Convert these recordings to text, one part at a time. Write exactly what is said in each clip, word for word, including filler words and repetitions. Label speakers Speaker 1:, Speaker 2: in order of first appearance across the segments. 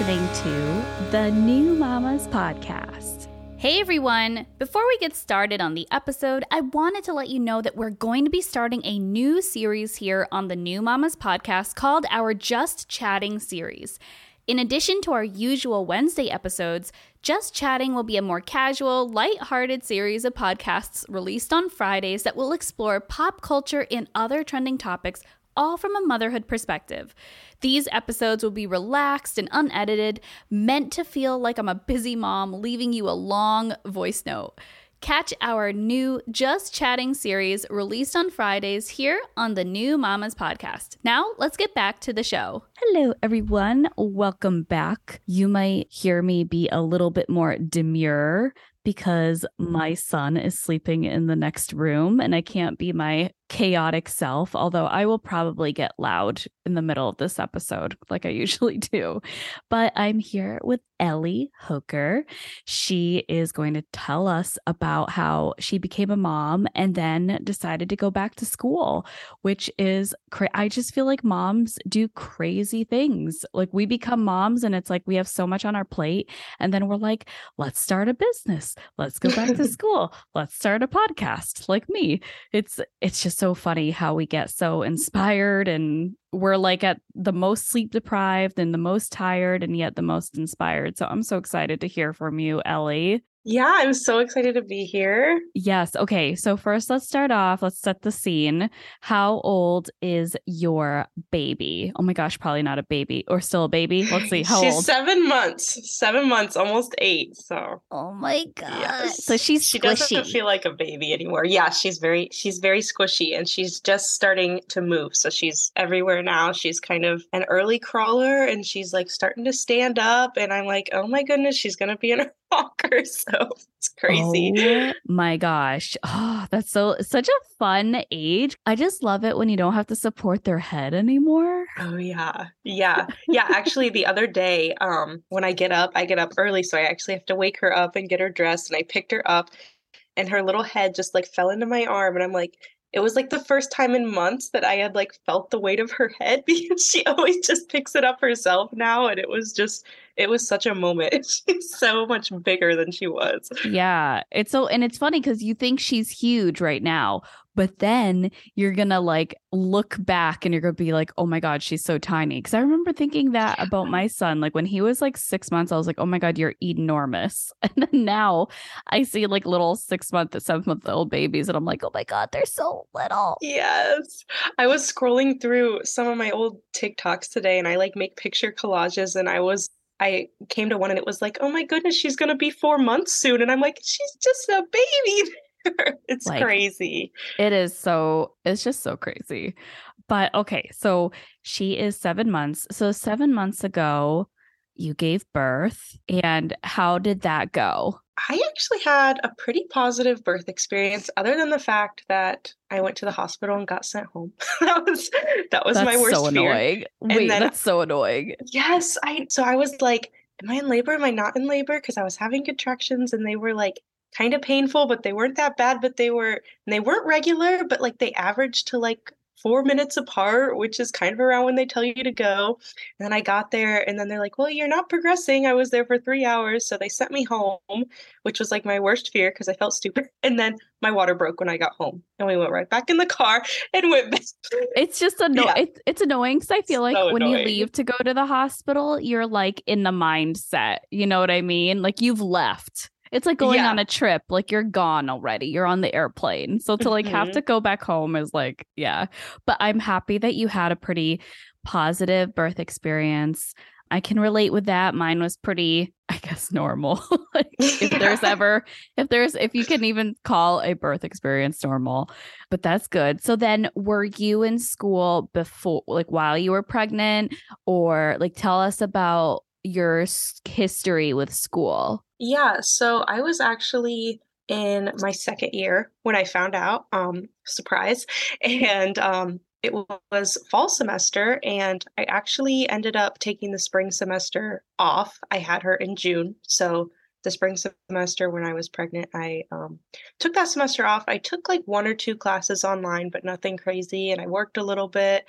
Speaker 1: listening to the New Mamas Podcast.
Speaker 2: Hey everyone! Before we get started on the episode, I wanted to let you know that we're going to be starting a new series here on the New Mamas Podcast called our Just Chatting series. In addition to our usual Wednesday episodes, Just Chatting will be a more casual, light-hearted series of podcasts released on Fridays that will explore pop culture and other trending topics, all from a motherhood perspective. These episodes will be relaxed and unedited, meant to feel like I'm a busy mom leaving you a long voice note. Catch our new Just Chatting series released on Fridays here on the New Mamas Podcast. Now, let's get back to the show.
Speaker 1: Hello, everyone. Welcome back. You might hear me be a little bit more demure because my son is sleeping in the next room and I can't be my chaotic self, although I will probably get loud in the middle of this episode like I usually do. But I'm here with Ellie Hoker. She is going to tell us about how she became a mom and then decided to go back to school, which is cra- I just feel like moms do crazy things. Like we become moms and it's like we have so much on our plate and then we're like, let's start a business. Let's go back to school. Let's start a podcast like me. It's it's just so funny how we get so inspired and we're like at the most sleep deprived and the most tired and yet the most inspired. So I'm so excited to hear from you, Ellie.
Speaker 3: Yeah, I'm so excited to be here.
Speaker 1: Yes. Okay. So first, let's start off. Let's set the scene. How old is your baby? Oh my gosh, probably not a baby or still a baby. Let's see. How
Speaker 3: she's
Speaker 1: old?
Speaker 3: seven months, seven months, almost eight. So,
Speaker 1: oh my god.
Speaker 3: Yes.
Speaker 1: So she's
Speaker 3: she
Speaker 1: squishy.
Speaker 3: doesn't feel like a baby anymore. Yeah, she's very, she's very squishy and she's just starting to move. So she's everywhere now. She's kind of an early crawler and she's like starting to stand up. And I'm like, oh my goodness, she's going to be in her walker. So it's crazy.
Speaker 1: Oh my gosh. Oh, that's so such a fun age. I just love it when you don't have to support their head anymore.
Speaker 3: Oh yeah. Yeah. Yeah. Actually, the other day, um, when I get up, I get up early. So I actually have to wake her up and get her dressed. And I picked her up and her little head just like fell into my arm. And I'm like, it was like the first time in months that I had like felt the weight of her head because she always just picks it up herself now. And it was just, it was such a moment. She's so much bigger than she was.
Speaker 1: Yeah. It's so, and it's funny because you think she's huge right now, but then you're going to like look back and you're going to be like, oh my God, she's so tiny. Because I remember thinking that about my son. Like when he was like six months, I was like, oh my God, you're enormous. And then now I see like little six month, seven month old babies and I'm like, oh my God, they're so little.
Speaker 3: Yes. I was scrolling through some of my old TikToks today and I like make picture collages and I was I came to one and it was like, oh my goodness, she's going to be four months soon. And I'm like, she's just a baby. It's like, crazy.
Speaker 1: It is so, it's just so crazy. But okay, so she is seven months. So seven months ago, you gave birth. And how did that go?
Speaker 3: I actually had a pretty positive birth experience, other than the fact that I went to the hospital and got sent home. that was that was
Speaker 1: that's
Speaker 3: my worst
Speaker 1: so annoying.
Speaker 3: fear.
Speaker 1: Wait,
Speaker 3: then,
Speaker 1: that's so annoying.
Speaker 3: Yes, I. So I was like, "Am I in labor? Am I not in labor?" Because I was having contractions, and they were like kind of painful, but they weren't that bad. But they were, and they weren't regular, but like they averaged to like four minutes apart, which is kind of around when they tell you to go. And then I got there and then they're like, well, you're not progressing. I was there for three hours. So they sent me home, which was like my worst fear because I felt stupid. And then my water broke when I got home and we went right back in the car and went back.
Speaker 1: It's just annoying.
Speaker 3: Yeah.
Speaker 1: It's, it's annoying because I feel like
Speaker 3: So
Speaker 1: when you
Speaker 3: annoying.
Speaker 1: leave to go to the hospital, you're like in the mindset. You know what I mean? Like you've left. It's like going
Speaker 3: Yeah.
Speaker 1: on a trip, like you're gone already. You're on the airplane. So to like have
Speaker 3: Mhm.
Speaker 1: to go back home is like, yeah. But I'm happy that you had a pretty positive birth experience. I can relate with that. Mine was pretty, I guess, normal. Like if there's ever, if there's, if you can even call a birth experience normal, but that's good. So then were you in school before, like while you were pregnant, or like tell us about your s- history with school?
Speaker 3: Yeah, so I was actually in my second year when I found out, um, surprise, and um, it was fall semester, and I actually ended up taking the spring semester off. I had her in June, so the spring semester when I was pregnant, I um, took that semester off. I took like one or two classes online, but nothing crazy, and I worked a little bit.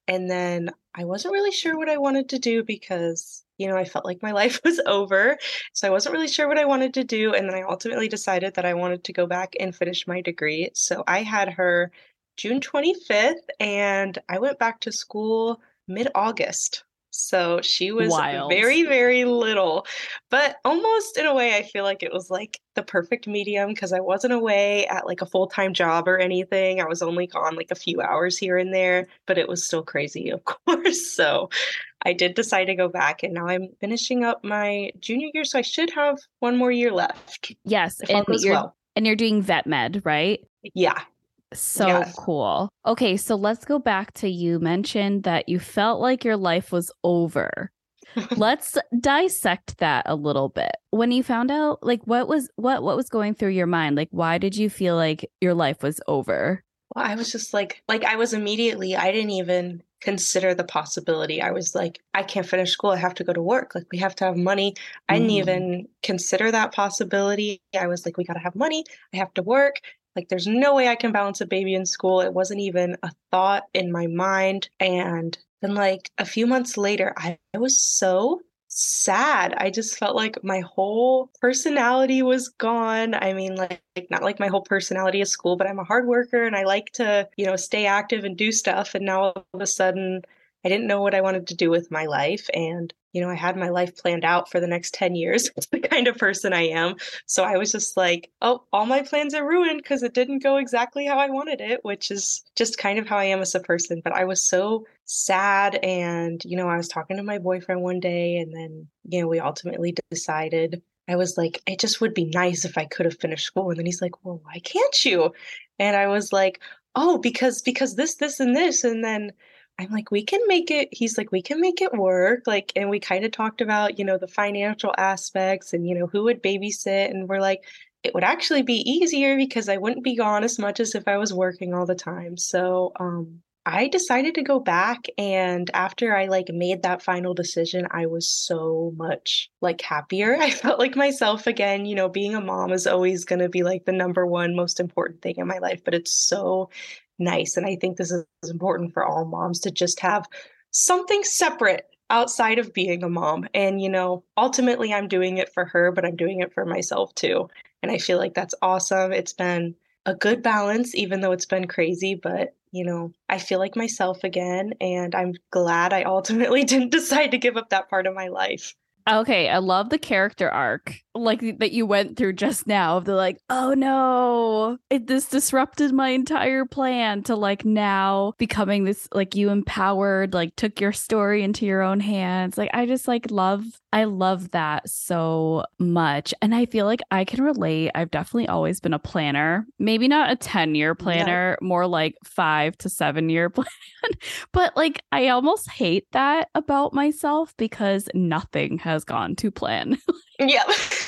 Speaker 3: And then I wasn't really sure what I wanted to do because, you know, I felt like my life was over. So I wasn't really sure what I wanted to do. And then I ultimately decided that I wanted to go back and finish my degree. So I had her June twenty-fifth, and I went back to school mid-August. So she was
Speaker 1: Wild.
Speaker 3: very, very little, but almost in a way, I feel like it was like the perfect medium because I wasn't away at like a full-time job or anything. I was only gone like a few hours here and there, but it was still crazy, of course. So I did decide to go back, and now I'm finishing up my junior year. So I should have one more year left.
Speaker 1: Yes.
Speaker 3: If all
Speaker 1: And
Speaker 3: goes
Speaker 1: you're
Speaker 3: well.
Speaker 1: and you're doing vet med, right?
Speaker 3: Yeah.
Speaker 1: So
Speaker 3: Yes.
Speaker 1: cool. Okay, so let's go back to you mentioned that you felt like your life was over. Let's dissect that a little bit. When you found out, like, what was what what was going through your mind? Like, why did you feel like your life was over?
Speaker 3: Well, I was just like, like I was immediately, I didn't even consider the possibility. I was like, I can't finish school. I have to go to work. Like, we have to have money. I didn't
Speaker 1: Mhm.
Speaker 3: even consider that possibility. I was like, we got to have money. I have to work. Like, there's no way I can balance a baby in school. It wasn't even a thought in my mind. And then, like, a few months later, I, I was so sad. I just felt like my whole personality was gone. I mean, like, like, not like my whole personality is school, but I'm a hard worker and I like to, you know, stay active and do stuff. And now all of a sudden, I didn't know what I wanted to do with my life. And, you know, I had my life planned out for the next ten years. It's the kind of person I am. So I was just like, oh, all my plans are ruined because it didn't go exactly how I wanted it, which is just kind of how I am as a person. But I was so sad. And, you know, I was talking to my boyfriend one day, and then, you know, we ultimately decided. I was like, it just would be nice if I could have finished school. And then he's like, well, why can't you? And I was like, oh, because because this, this, and this. And then I'm like, we can make it. He's like, we can make it work. Like, and we kind of talked about, you know, the financial aspects and, you know, who would babysit. And we're like, it would actually be easier because I wouldn't be gone as much as if I was working all the time. So, um, I decided to go back, and after I like made that final decision, I was so much like happier. I felt like myself again. You know, being a mom is always going to be like the number one most important thing in my life, but it's so nice. And I think this is important for all moms to just have something separate outside of being a mom. And, you know, ultimately I'm doing it for her, but I'm doing it for myself too. And I feel like that's awesome. It's been a good balance, even though it's been crazy, but you know, I feel like myself again, and I'm glad I ultimately didn't decide to give up that part of my life.
Speaker 1: Okay, I love the character arc like that you went through just now of the like, oh no, it this disrupted my entire plan to like now becoming this like you empowered, like took your story into your own hands. Like I just like love I love that so much. And I feel like I can relate. I've definitely always been a planner. Maybe not a ten-year planner, yeah. More like five to seven year plan. But like I almost hate that about myself because nothing has gone to plan.
Speaker 3: Yeah.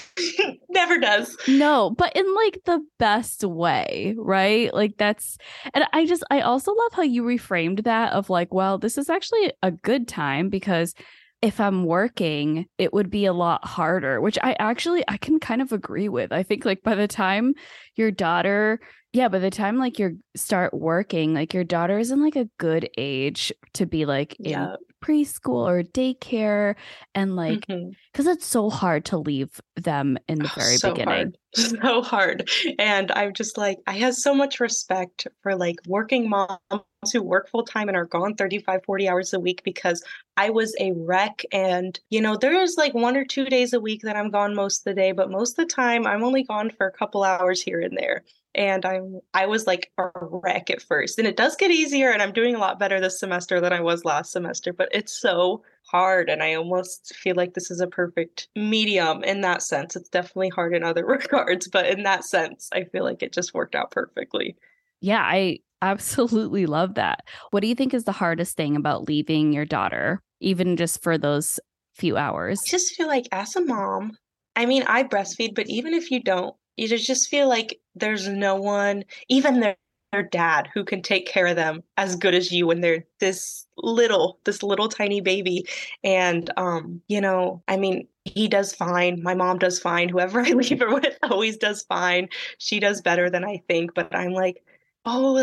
Speaker 3: Never does.
Speaker 1: No, but in like the best way, right? Like that's, and I just, I also love how you reframed that of like, well, this is actually a good time because if I'm working, it would be a lot harder, which I actually, I can kind of agree with. I think like by the time your daughter, yeah, by the time like you start working, like your daughter is in like a good age to be like in
Speaker 3: yeah.
Speaker 1: preschool or daycare, and like because mm-hmm. it's so hard to leave them in the very
Speaker 3: so
Speaker 1: beginning.
Speaker 3: Hard. So hard. And I'm just like, I have so much respect for like working moms who work full time and are gone thirty-five, forty hours a week, because I was a wreck. And, you know, there's like one or two days a week that I'm gone most of the day, but most of the time I'm only gone for a couple hours here and there. And I'm, I was like a wreck at first, and it does get easier, and I'm doing a lot better this semester than I was last semester, but it's so hard. And I almost feel like this is a perfect medium in that sense. It's definitely hard in other regards, but in that sense, I feel like it just worked out perfectly.
Speaker 1: Yeah, I absolutely love that. What do you think is the hardest thing about leaving your daughter, even just for those few hours?
Speaker 3: I just feel like as a mom, I mean, I breastfeed, but even if you don't, you just feel like there's no one, even their, their dad, who can take care of them as good as you when they're this little, this little tiny baby. And, um, you know, I mean, he does fine. My mom does fine. Whoever I leave her with always does fine. She does better than I think. But I'm like, oh, like,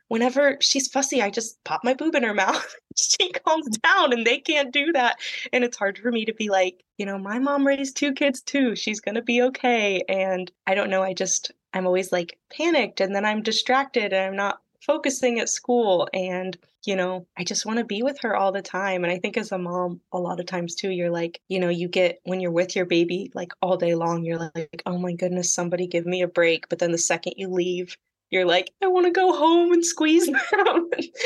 Speaker 3: whenever she's fussy, I just pop my boob in her mouth. She calms down and they can't do that. And it's hard for me to be like, you know, my mom raised two kids too. She's going to be okay. And I don't know. I just, I'm always like panicked and then I'm distracted and I'm not focusing at school. And, you know, I just want to be with her all the time. And I think as a mom, a lot of times too, you're like, you know, you get when you're with your baby like all day long, you're like, oh my goodness, somebody give me a break. But then the second you leave, you're like, I want to go home and squeeze them.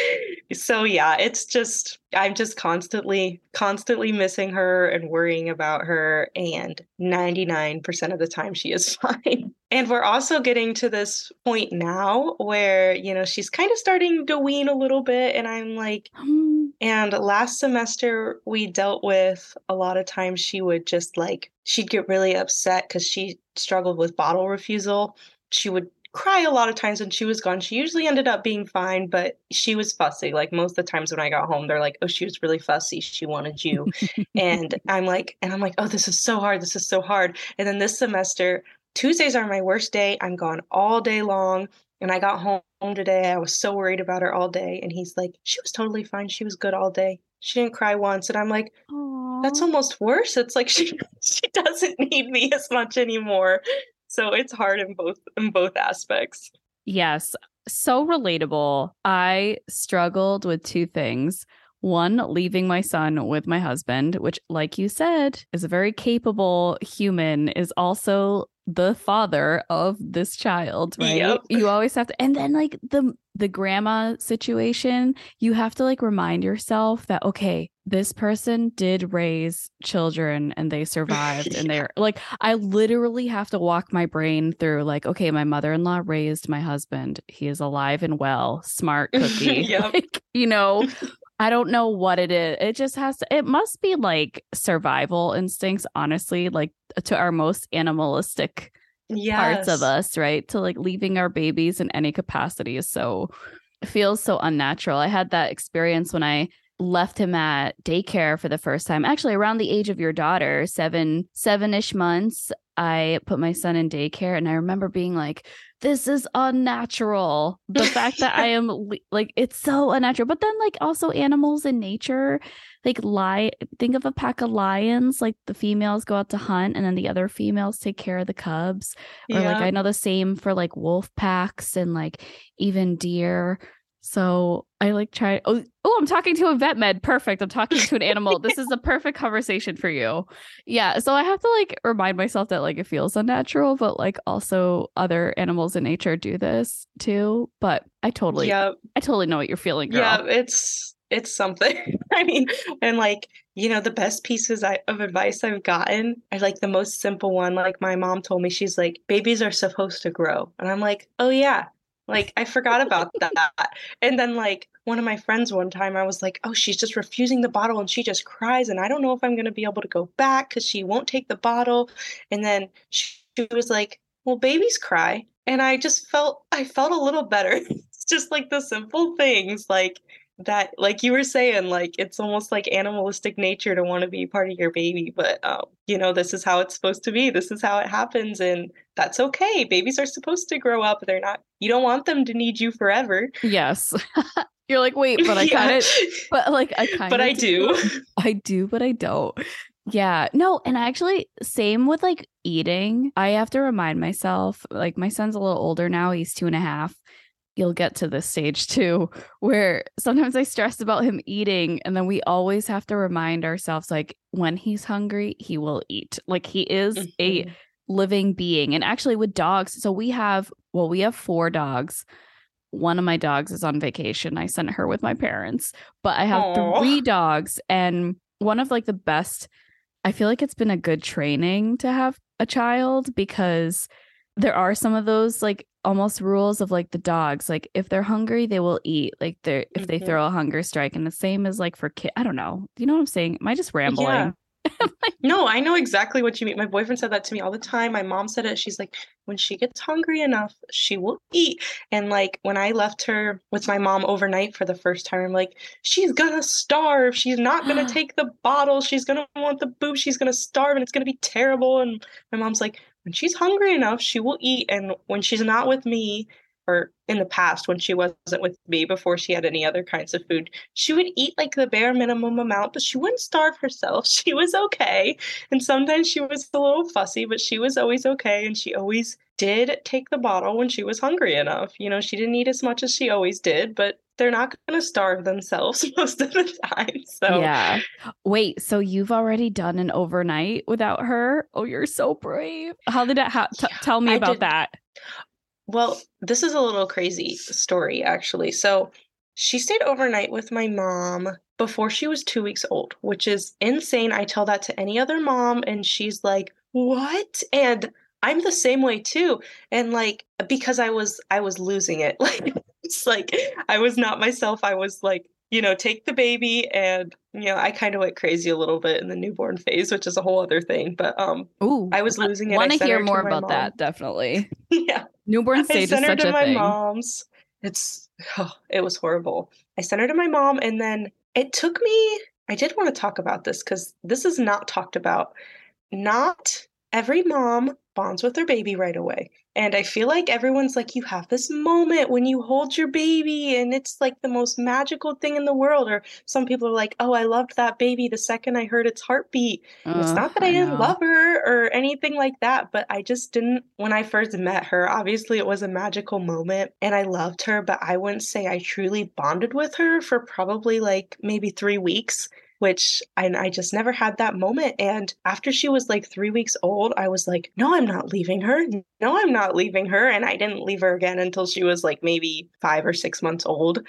Speaker 3: So yeah, it's just, I'm just constantly, constantly missing her and worrying about her. And ninety-nine percent of the time she is fine. And we're also getting to this point now where, you know, she's kind of starting to wean a little bit. And I'm like, and last semester we dealt with a lot of times she would just like, she'd get really upset because she struggled with bottle refusal. She would cry a lot of times when she was gone. She usually ended up being fine, but she was fussy. Like most of the times when I got home, they're like, oh, she was really fussy. She wanted you. and I'm like, and I'm like, oh, this is so hard. This is so hard. And then this semester, Tuesdays are my worst day. I'm gone all day long. And I got home today. I was so worried about her all day. And he's like, she was totally fine. She was good all day. She didn't cry once. And I'm like,
Speaker 1: Aww.
Speaker 3: That's almost worse. It's like she she doesn't need me as much anymore. So it's hard in both in both aspects.
Speaker 1: Yes, so relatable. I struggled with two things. One, leaving my son with my husband, which, like you said, is a very capable human, is also the father of this child, right?
Speaker 3: Yep.
Speaker 1: You always have to, and then like the the grandma situation, you have to like remind yourself that, okay, this person did raise children and they survived. yeah. And they're like, I literally have to walk my brain through like, okay, my mother-in-law raised my husband. He is alive and well, smart cookie.
Speaker 3: Yep.
Speaker 1: Like, you know, I don't know what it is. It just has to, it must be like survival instincts, honestly, like to our most animalistic
Speaker 3: yes.
Speaker 1: parts of us, right? To like leaving our babies in any capacity is so, feels so unnatural. I had that experience when I left him at daycare for the first time, actually around the age of your daughter, seven, seven-ish months. I put my son in daycare and I remember being like, this is unnatural. The fact that I am like, it's so unnatural. But then like also animals in nature, like lie, think of a pack of lions, like the females go out to hunt and then the other females take care of the cubs. Or
Speaker 3: yeah.
Speaker 1: like, I know the same for like wolf packs and like even deer. So I like try. Oh, oh, I'm talking to a vet med. Perfect. I'm talking to an animal. This is a perfect conversation for you. Yeah. So I have to like remind myself that like it feels unnatural, but like also other animals in nature do this too. But I totally,
Speaker 3: yep.
Speaker 1: I totally know what you're feeling, girl.
Speaker 3: Yeah, it's it's something. I mean, and like, you know, the best pieces I, of advice I've gotten are like the most simple one. Like my mom told me, she's like, babies are supposed to grow. And I'm like, oh yeah. Like, I forgot about that. And then, like, one of my friends one time, I was like, oh, she's just refusing the bottle and she just cries. And I don't know if I'm going to be able to go back because she won't take the bottle. And then she, she was like, well, babies cry. And I just felt, I felt a little better. It's just like the simple things like that, like you were saying, like, it's almost like animalistic nature to want to be part of your baby. But, um, you know, this is how it's supposed to be. This is how it happens. And that's okay. Babies are supposed to grow up. They're not, you don't want them to need you forever.
Speaker 1: Yes. You're like, wait, but I
Speaker 3: yeah.
Speaker 1: kind of, but like, I kind of,
Speaker 3: but I do.
Speaker 1: do. I do, but I don't. Yeah, no. And actually, same with like eating. I have to remind myself, like, my son's a little older now. He's two and a half. You'll get to this stage too, where sometimes I stress about him eating. And then we always have to remind ourselves, like, when he's hungry, he will eat. Like, he is mm-hmm. a living being. And actually with dogs, so we have, well, we have four dogs. One of my dogs is on vacation. I sent her with my parents, but I have Aww. three dogs. And one of like the best, I feel like it's been a good training to have a child, because there are some of those like almost rules of like the dogs, like if they're hungry, they will eat. Like they're, if they mm-hmm. throw a hunger strike, and the same as like for kids. I don't know. Do you know what I'm saying? Am I just rambling?
Speaker 3: Yeah. No, I know exactly what you mean. My boyfriend said that to me all the time. My mom said it. She's like, when she gets hungry enough, she will eat. And like when I left her with my mom overnight for the first time, I'm like, she's gonna starve. She's not gonna take the bottle. She's gonna want the boob. She's gonna starve and it's gonna be terrible. And my mom's like, when she's hungry enough, she will eat. And when she's not with me, or in the past when she wasn't with me, before she had any other kinds of food, she would eat like the bare minimum amount, but she wouldn't starve herself. She was okay. And sometimes she was a little fussy, but she was always okay. And she always did take the bottle when she was hungry enough. You know, she didn't eat as much as she always did, but they're not going to starve themselves most of the time. So
Speaker 1: yeah. Wait, so you've already done an overnight without her? Oh, you're so brave. How did it ha- t-
Speaker 3: yeah,
Speaker 1: tell me
Speaker 3: I
Speaker 1: about
Speaker 3: did.
Speaker 1: that?
Speaker 3: Well, this is a little crazy story, actually. So she stayed overnight with my mom before she was two weeks old, which is insane. I tell that to any other mom, and she's like, what? And I'm the same way too. And like, because I was, I was losing it. Like, it's like, I was not myself. I was like, you know, take the baby. And, you know, I kind of went crazy a little bit in the newborn phase, which is a whole other thing. But um,
Speaker 1: Ooh,
Speaker 3: I was losing it. I
Speaker 1: want to
Speaker 3: sent
Speaker 1: hear
Speaker 3: her to
Speaker 1: more
Speaker 3: my
Speaker 1: about
Speaker 3: mom.
Speaker 1: that. Definitely.
Speaker 3: Yeah.
Speaker 1: Newborn
Speaker 3: I
Speaker 1: stage is
Speaker 3: sent her
Speaker 1: such
Speaker 3: to
Speaker 1: a
Speaker 3: my
Speaker 1: thing.
Speaker 3: mom's. It's, oh, it was horrible. I sent her to my mom, and then it took me, I did want to talk about this because this is not talked about. Not every mom bonds with their baby right away. And I feel like everyone's like, you have this moment when you hold your baby and it's like the most magical thing in the world. Or some people are like, oh, I loved that baby the second I heard its heartbeat. And it's
Speaker 1: Uh,
Speaker 3: not that I
Speaker 1: I
Speaker 3: didn't
Speaker 1: know.
Speaker 3: love her or anything like that, but I just didn't, when I first met her, obviously it was a magical moment and I loved her, but I wouldn't say I truly bonded with her for probably like maybe three weeks. Which I, I just never had that moment. And after she was like three weeks old, I was like, no, I'm not leaving her. No, I'm not leaving her. And I didn't leave her again until she was like maybe five or six months old.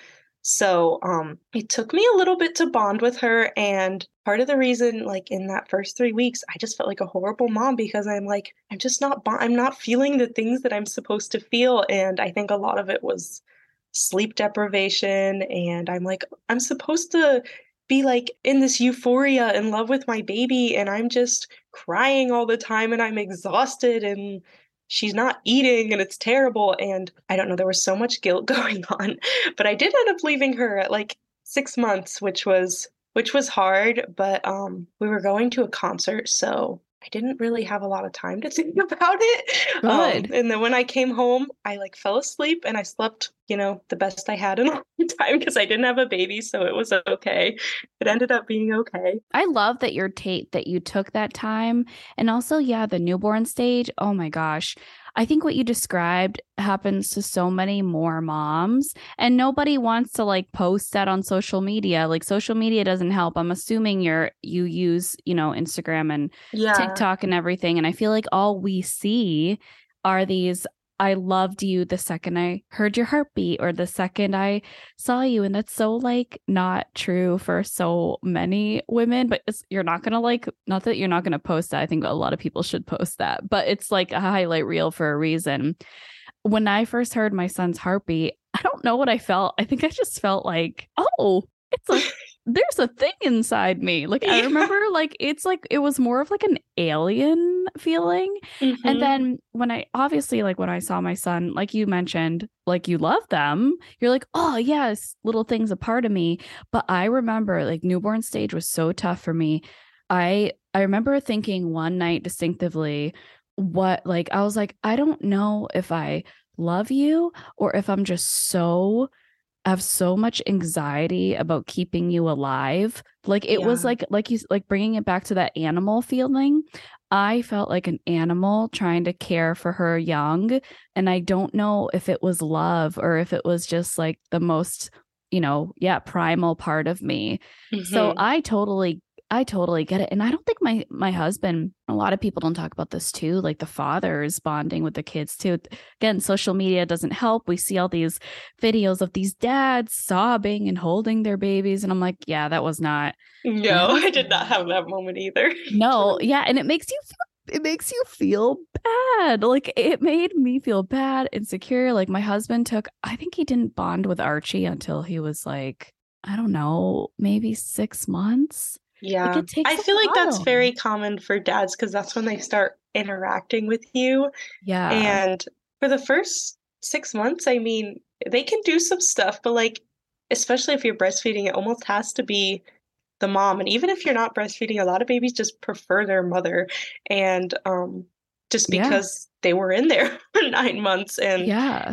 Speaker 3: So um, it took me a little bit to bond with her. And part of the reason, like in that first three weeks, I just felt like a horrible mom because I'm like, I'm just not, bon- I'm not feeling the things that I'm supposed to feel. And I think a lot of it was sleep deprivation. And I'm like, I'm supposed to be like in this euphoria in love with my baby, and I'm just crying all the time and I'm exhausted and she's not eating and it's terrible. And I don't know, there was so much guilt going on. But I did end up leaving her at like six months, which was which was hard, but um we were going to a concert, so I didn't really have a lot of time to think about it.
Speaker 1: Good.
Speaker 3: Um, and then when I came home, I like fell asleep and I slept, you know, the best I had in a long time because I didn't have a baby, so it was okay. It ended up being okay.
Speaker 1: I love that your Tate that you took that time. And also, yeah, the newborn stage. Oh my gosh. I think what you described happens to so many more moms, and nobody wants to like post that on social media. Like social media doesn't help. I'm assuming you're you use, you know, Instagram and
Speaker 3: Yeah.
Speaker 1: TikTok and everything. And I feel like all we see are these I loved you the second I heard your heartbeat or the second I saw you. And that's so like not true for so many women, but it's, you're not going to like, not that you're not going to post that. I think a lot of people should post that, but it's like a highlight reel for a reason. When I first heard my son's heartbeat, I don't know what I felt. I think I just felt like, oh, it's a there's a thing inside me. Like, I
Speaker 3: Yeah.
Speaker 1: remember, like, it's like, it was more of like an alien feeling.
Speaker 3: Mhm.
Speaker 1: And then when I, obviously, like, when I saw my son, like you mentioned, like, you love them, you're like, oh, yes, little thing's a part of me. But I remember, like, newborn stage was so tough for me. I, I remember thinking one night distinctively, what, like, I was like, I don't know if I love you or if I'm just so I have so much anxiety about keeping you alive. Like it was
Speaker 3: Yeah.
Speaker 1: like like you like bringing it back to that animal feeling. I felt like an animal trying to care for her young, and I don't know if it was love or if it was just like the most, you know, yeah, primal part of me. So
Speaker 3: Mhm.
Speaker 1: I totally I totally get it. And I don't think my my husband, a lot of people don't talk about this too, like the fathers bonding with the kids too. Again, social media doesn't help. We see all these videos of these dads sobbing and holding their babies. And I'm like, yeah, that was not.
Speaker 3: No, I did not have that moment either.
Speaker 1: No, yeah. And it makes you feel, it makes you feel bad. Like it made me feel bad, insecure. Like my husband took, I think he didn't bond with Archie until he was like, I don't know, maybe six months.
Speaker 3: Yeah.
Speaker 1: Like it takes
Speaker 3: I
Speaker 1: a
Speaker 3: feel like that's
Speaker 1: while.
Speaker 3: very common for dads because that's when they start interacting with you.
Speaker 1: Yeah.
Speaker 3: And for the first six months, I mean, they can do some stuff, but like, especially if you're breastfeeding, it almost has to be the mom. And even if you're not breastfeeding, a lot of babies just prefer their mother. And um, just
Speaker 1: Yeah.
Speaker 3: because they were in there for nine months and
Speaker 1: Yeah.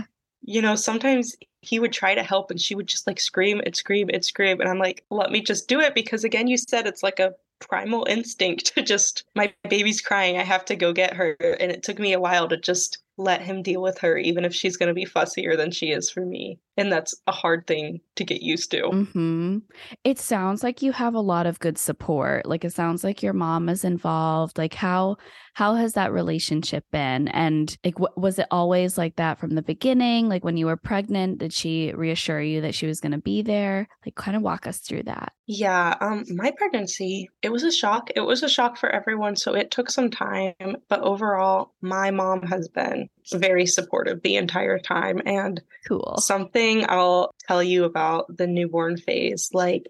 Speaker 3: you know, sometimes he would try to help and she would just like scream and scream and scream. And I'm like, let me just do it because again, you said it's like a primal instinct to just, my baby's crying, I have to go get her. And it took me a while to just let him deal with her, even if she's going to be fussier than she is for me. And that's a hard thing to get used to.
Speaker 1: Mm-hmm. It sounds like you have a lot of good support. Like it sounds like your mom is involved. Like how how has that relationship been? And like w- was it always like that from the beginning? Like when you were pregnant, did she reassure you that she was going to be there? Like kind of walk us through that.
Speaker 3: Yeah, um, my pregnancy, it was a shock. It was a shock for everyone, so it took some time. But overall, my mom has been very supportive the entire time. And
Speaker 1: Cool.
Speaker 3: something I'll tell you about the newborn phase, like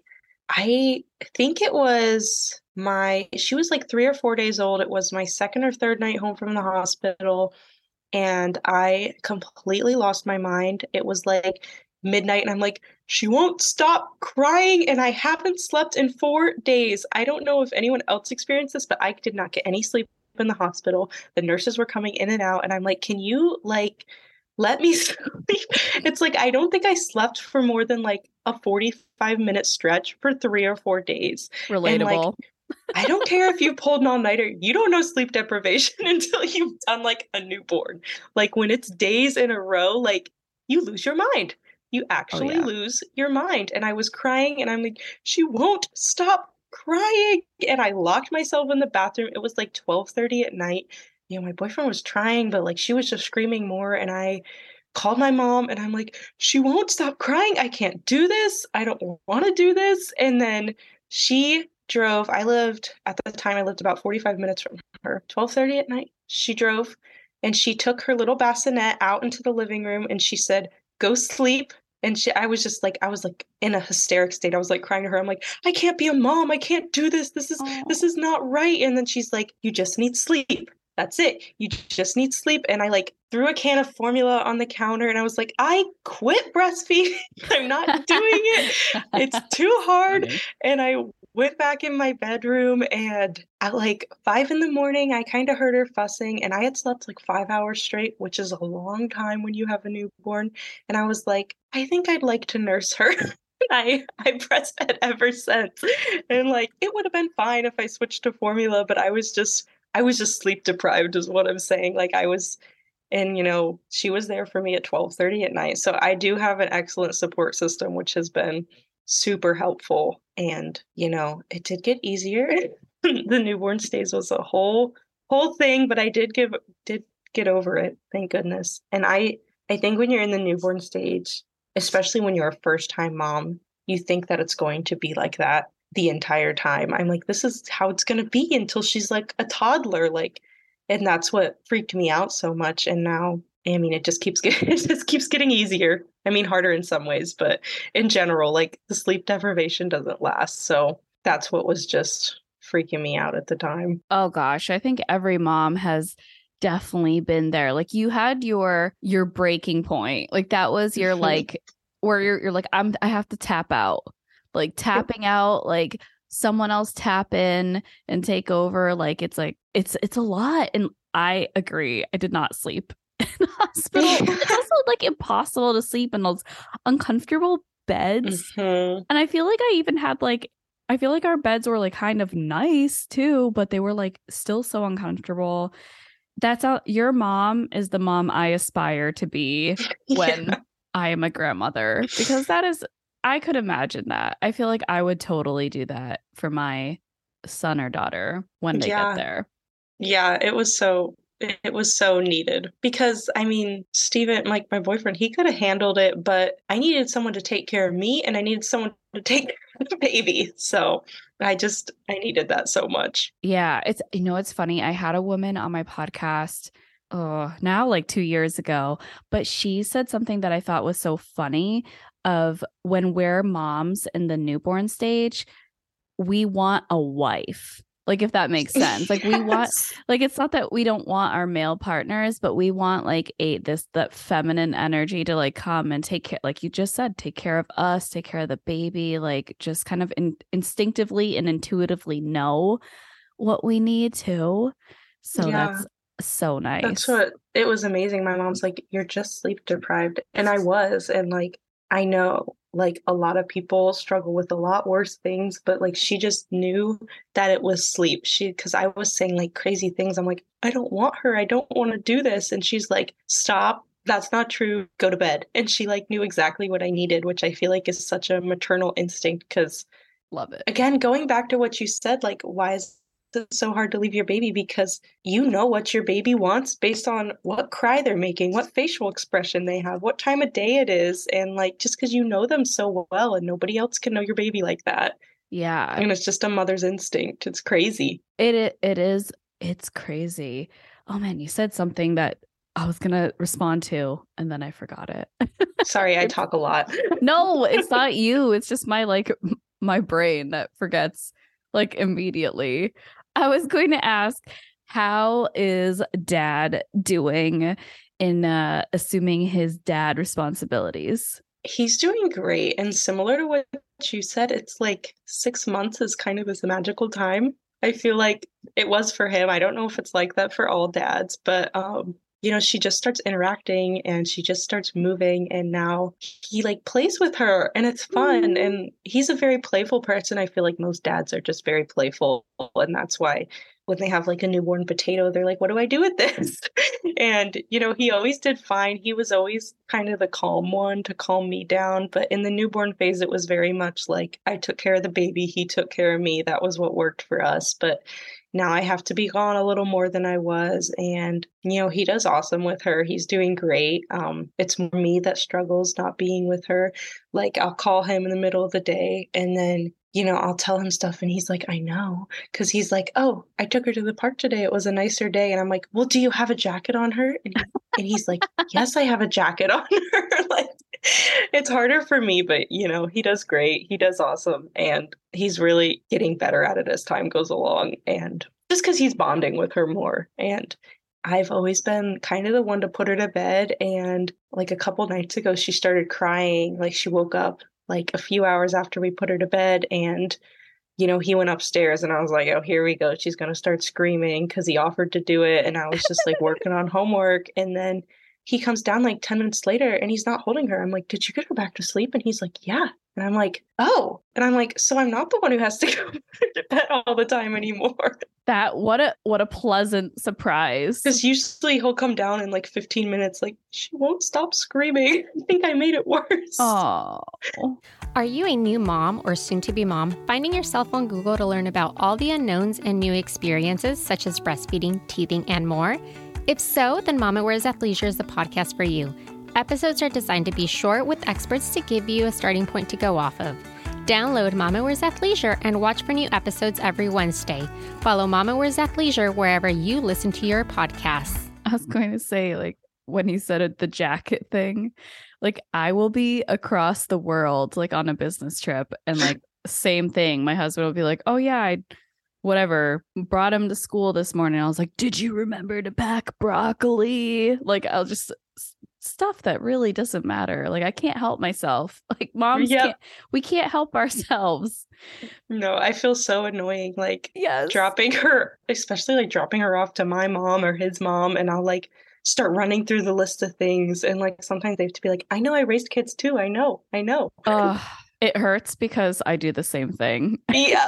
Speaker 3: I think it was my, she was like three or four days old. It was my second or third night home from the hospital, and I completely lost my mind. It was like midnight, and I'm like, she won't stop crying, and I haven't slept in four days. I don't know if anyone else experienced this, but I did not get any sleep in the hospital. The nurses were coming in and out, and I'm like, can you like let me sleep? It's like I don't think I slept for more than like a forty-five minute stretch for three or four days.
Speaker 1: Relatable.
Speaker 3: And like, I don't care if you pulled an all-nighter. You don't know sleep deprivation until you've done like a newborn. Like when it's days in a row, like you lose your mind. You actually
Speaker 1: oh, yeah.
Speaker 3: lose your mind. And I was crying and I'm like, she won't stop crying. And I locked myself in the bathroom. It was like twelve thirty at night. You know, my boyfriend was trying, but like she was just screaming more. And I called my mom and I'm like, she won't stop crying. I can't do this. I don't want to do this. And then she drove. I lived at the time, I lived about forty-five minutes from her. twelve thirty at night, she drove and she took her little bassinet out into the living room and she said, go sleep. And she, I was just like, I was like in a hysteric state. I was like crying to her. I'm like, I can't be a mom. I can't do this. This is,
Speaker 1: Aww.
Speaker 3: this is not right. And then she's like, you just need sleep. That's it. You just need sleep. And I like threw a can of formula on the counter and I was like, I quit breastfeeding. I'm not doing it. It's too hard.
Speaker 1: Funny.
Speaker 3: And I went back in my bedroom and at like five in the morning, I kind of heard her fussing and I had slept like five hours straight, which is a long time when you have a newborn. And I was like, I think I'd like to nurse her. I, I breastfed ever since. And like, it would have been fine if I switched to formula, but I was just, I was just sleep deprived is what I'm saying. Like I was, and you know, she was there for me at twelve thirty at night. So I do have an excellent support system, which has been super helpful. And, you know, it did get easier. The newborn stage was a whole, whole thing, but I did give, did get over it. Thank goodness. And I, I think when you're in the newborn stage, especially when you're a first time mom, you think that it's going to be like that the entire time. I'm like, this is how it's going to be until she's like a toddler. Like, and that's what freaked me out so much. And now, I mean, it just keeps getting, it just keeps getting easier. I mean, harder in some ways, but in general, like the sleep deprivation doesn't last. So that's what was just freaking me out at the time.
Speaker 1: Oh gosh, I think every mom has definitely been there. Like you had your your breaking point. Like that was your like where you're you're like I'm I have to tap out. Like tapping out, like someone else tap in and take over. Like it's like it's it's a lot. And I agree. I did not sleep in the hospital. It's also like impossible to sleep in those uncomfortable beds.
Speaker 3: Mm-hmm.
Speaker 1: And I feel like I even had like I feel like our beds were like kind of nice too, but they were like still so uncomfortable. That's how your mom is the mom I aspire to be when yeah. I am a grandmother, because that is, I could imagine that. I feel like I would totally do that for my son or daughter when they
Speaker 3: yeah.
Speaker 1: get there.
Speaker 3: Yeah, it was so, it was so needed because I mean, Steven, like my boyfriend, he could have handled it, but I needed someone to take care of me and I needed someone to take care of the baby. So I just, I needed that so much.
Speaker 1: Yeah. It's, you know, it's funny. I had a woman on my podcast, oh, now like two years ago, but she said something that I thought was so funny of when we're moms in the newborn stage, we want a wife. Like, if that makes sense, like yes. we want, like, it's not that we don't want our male partners, but we want like a, this, that feminine energy to like come and take care, like you just said, take care of us, take care of the baby, like just kind of in, instinctively and intuitively know what we need to. So yeah. that's so nice.
Speaker 3: That's what, it was amazing. My mom's like, you're just sleep deprived. And I was. And like, I know like a lot of people struggle with a lot worse things, but like she just knew that it was sleep. She, because I was saying like crazy things. I'm like, I don't want her. I don't want to do this. And she's like, stop. That's not true. Go to bed. And she like knew exactly what I needed, which I feel like is such a maternal instinct. Because
Speaker 1: love it.
Speaker 3: Again, going back to what you said, like, why is it's so hard to leave your baby? Because you know what your baby wants based on what cry they're making, what facial expression they have, what time of day it is. And like, just because you know them so well and nobody else can know your baby like that.
Speaker 1: Yeah.
Speaker 3: And it's just a mother's instinct. It's crazy.
Speaker 1: It it, it is. It's crazy. Oh man, you said something that I was going to respond to and then I forgot it.
Speaker 3: Sorry, I talk a lot.
Speaker 1: No, it's not you. It's just my like my brain that forgets like immediately. I was going to ask, how is dad doing in uh, assuming his dad responsibilities?
Speaker 3: He's doing great. And similar to what you said, it's like six months is kind of this magical time. I feel like it was for him. I don't know if it's like that for all dads, but um, you know, she just starts interacting and she just starts moving. And now he like plays with her and it's fun. Mm-hmm. And he's a very playful person. I feel like most dads are just very playful. And that's why when they have like a newborn potato, they're like, what do I do with this? And, you know, he always did fine. He was always kind of the calm one to calm me down. But in the newborn phase, it was very much like I took care of the baby. He took care of me. That was what worked for us. But now I have to be gone a little more than I was. And, you know, he does awesome with her. He's doing great. Um, it's me that struggles not being with her. Like I'll call him in the middle of the day and then, you know, I'll tell him stuff and he's like, I know. Because he's like, oh, I took her to the park today. It was a nicer day. And I'm like, well, do you have a jacket on her? And, he, and he's like, yes, I have a jacket on her. Like, it's harder for me, but, you know, he does great. He does awesome. And he's really getting better at it as time goes along. And just because he's bonding with her more. And I've always been kind of the one to put her to bed. And like a couple nights ago, she started crying. Like she woke up like a few hours after we put her to bed. And, you know, he went upstairs and I was like, oh, here we go. She's going to start screaming because he offered to do it. And I was just like working on homework. And then he comes down like ten minutes later and he's not holding her. I'm like, did you get her back to sleep? And he's like, yeah. And I'm like, oh. And I'm like, so I'm not the one who has to go to bed all the time anymore.
Speaker 1: That what a what a pleasant surprise.
Speaker 3: Because usually he'll come down in like fifteen minutes, like, she won't stop screaming. I think I made it worse.
Speaker 1: Oh.
Speaker 4: Are you a new mom or soon-to-be mom finding yourself on Google to learn about all the unknowns and new experiences such as breastfeeding, teething, and more? If so, then Mama Wears Athleisure is the podcast for you. Episodes are designed to be short with experts to give you a starting point to go off of. Download Mama Wears Athleisure and watch for new episodes every Wednesday. Follow Mama Wears Athleisure wherever you listen to your podcasts.
Speaker 1: I was going to say, like, when he said it, the jacket thing, like, I will be across the world, like, on a business trip. And, like, same thing. My husband will be like, oh, yeah, I, whatever, brought him to school this morning. I was like, did you remember to pack broccoli? Like, I'll just... stuff that really doesn't matter. Like I can't help myself. Like moms yep. can't, we can't help ourselves.
Speaker 3: No, I feel so annoying. Like
Speaker 1: yes.
Speaker 3: dropping her, especially like dropping her off to my mom or his mom. And I'll like start running through the list of things. And like, sometimes they have to be like, I know I raised kids too. I know, I know.
Speaker 1: Uh, it hurts because I do the same thing.
Speaker 3: Yeah.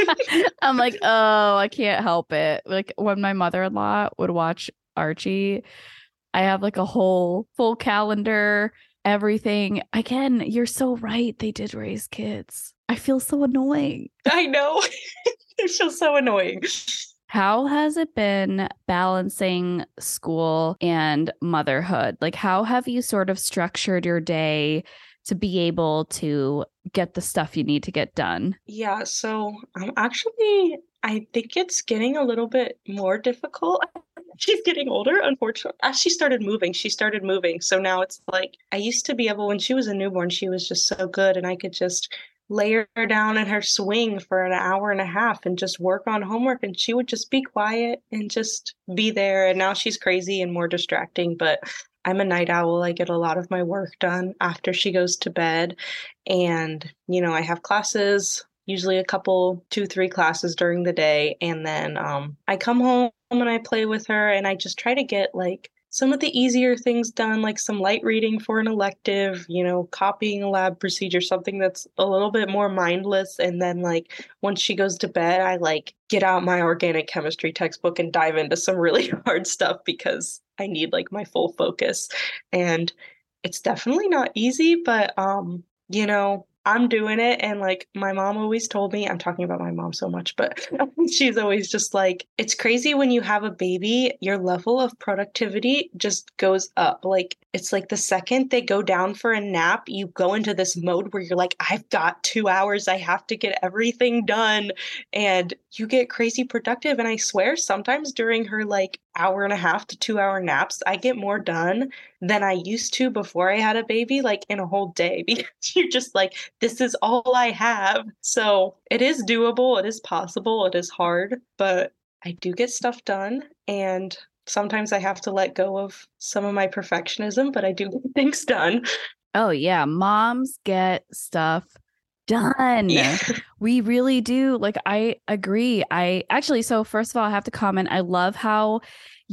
Speaker 1: I'm like, oh, I can't help it. Like when my mother-in-law would watch Archie, I have like a whole full calendar, everything. Again, you're so right. They did raise kids. I feel so annoying.
Speaker 3: I know. I feel so annoying.
Speaker 1: How has it been balancing school and motherhood? Like, how have you sort of structured your day to be able to get the stuff you need to get done?
Speaker 3: Yeah, so I'm actually, I think it's getting a little bit more difficult. She's getting older, unfortunately. As she started moving, she started moving. So now it's like, I used to be able, when she was a newborn, she was just so good. And I could just lay her down in her swing for an hour and a half and just work on homework. And she would just be quiet and just be there. And now she's crazy and more distracting. But I'm a night owl. I get a lot of my work done after she goes to bed. And, you know, I have classes, usually a couple, two, three classes during the day. And then um, I come home and I play with her, and I just try to get like some of the easier things done, like some light reading for an elective, you know, copying a lab procedure, something that's a little bit more mindless. And then like once she goes to bed, I like get out my organic chemistry textbook and dive into some really hard stuff because I need like my full focus. And it's definitely not easy, but um, you know, I'm doing it. And like my mom always told me, I'm talking about my mom so much, but she's always just like, it's crazy when you have a baby, your level of productivity just goes up. Like, it's like the second they go down for a nap, you go into this mode where you're like, I've got two hours. I have to get everything done. And you get crazy productive. And I swear, sometimes during her like hour and a half to two hour naps, I get more done than I used to before I had a baby, like in a whole day, because you're just like, this is all I have. So it is doable. It is possible. It is hard, but I do get stuff done. And sometimes I have to let go of some of my perfectionism, but I do get things done.
Speaker 1: Oh, yeah. Moms get stuff done.
Speaker 3: Yeah.
Speaker 1: We really do. Like, I agree. I actually, so first of all, I have to comment. I love how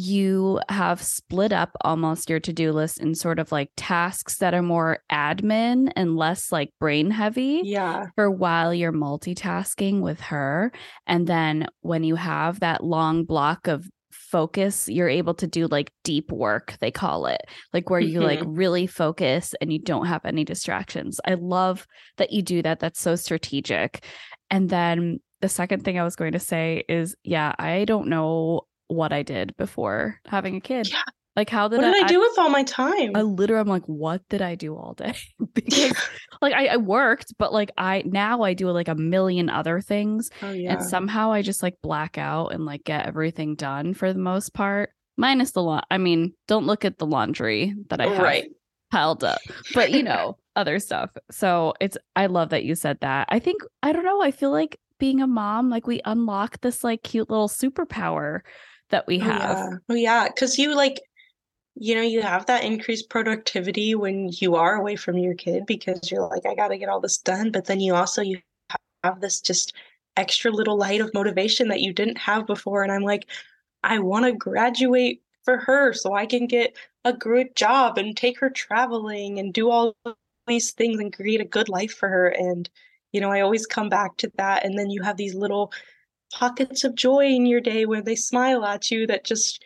Speaker 1: you have split up almost your to-do list in sort of like tasks that are more admin and less like brain heavy.
Speaker 3: Yeah.
Speaker 1: For while you're multitasking with her. And then when you have that long block of focus, you're able to do like deep work, they call it, like where you like really focus and you don't have any distractions. I love that you do that. That's so strategic. And then the second thing I was going to say is, yeah, I don't know what I did before having a kid.
Speaker 3: Yeah.
Speaker 1: Like, how did
Speaker 3: what
Speaker 1: I,
Speaker 3: did I do with all my time?
Speaker 1: I literally, I'm like, what did I do all day? Because like I, I worked, but like I now I do like a million other things.
Speaker 3: Oh, yeah.
Speaker 1: And somehow I just like black out and like get everything done for the most part. Minus the laundry. I mean, don't look at the laundry that I have
Speaker 3: right.
Speaker 1: piled up. But you know, other stuff. So it's I love that you said that. I think I don't know, I feel like being a mom, like we unlock this like cute little superpower that we have.
Speaker 3: Oh, yeah. Oh, yeah. Because you like, you know, you have that increased productivity when you are away from your kid because you're like, I got to get all this done. But then you also, you have this just extra little light of motivation that you didn't have before. And I'm like, I want to graduate for her so I can get a good job and take her traveling and do all these things and create a good life for her. And, you know, I always come back to that. And then you have these little pockets of joy in your day where they smile at you that just,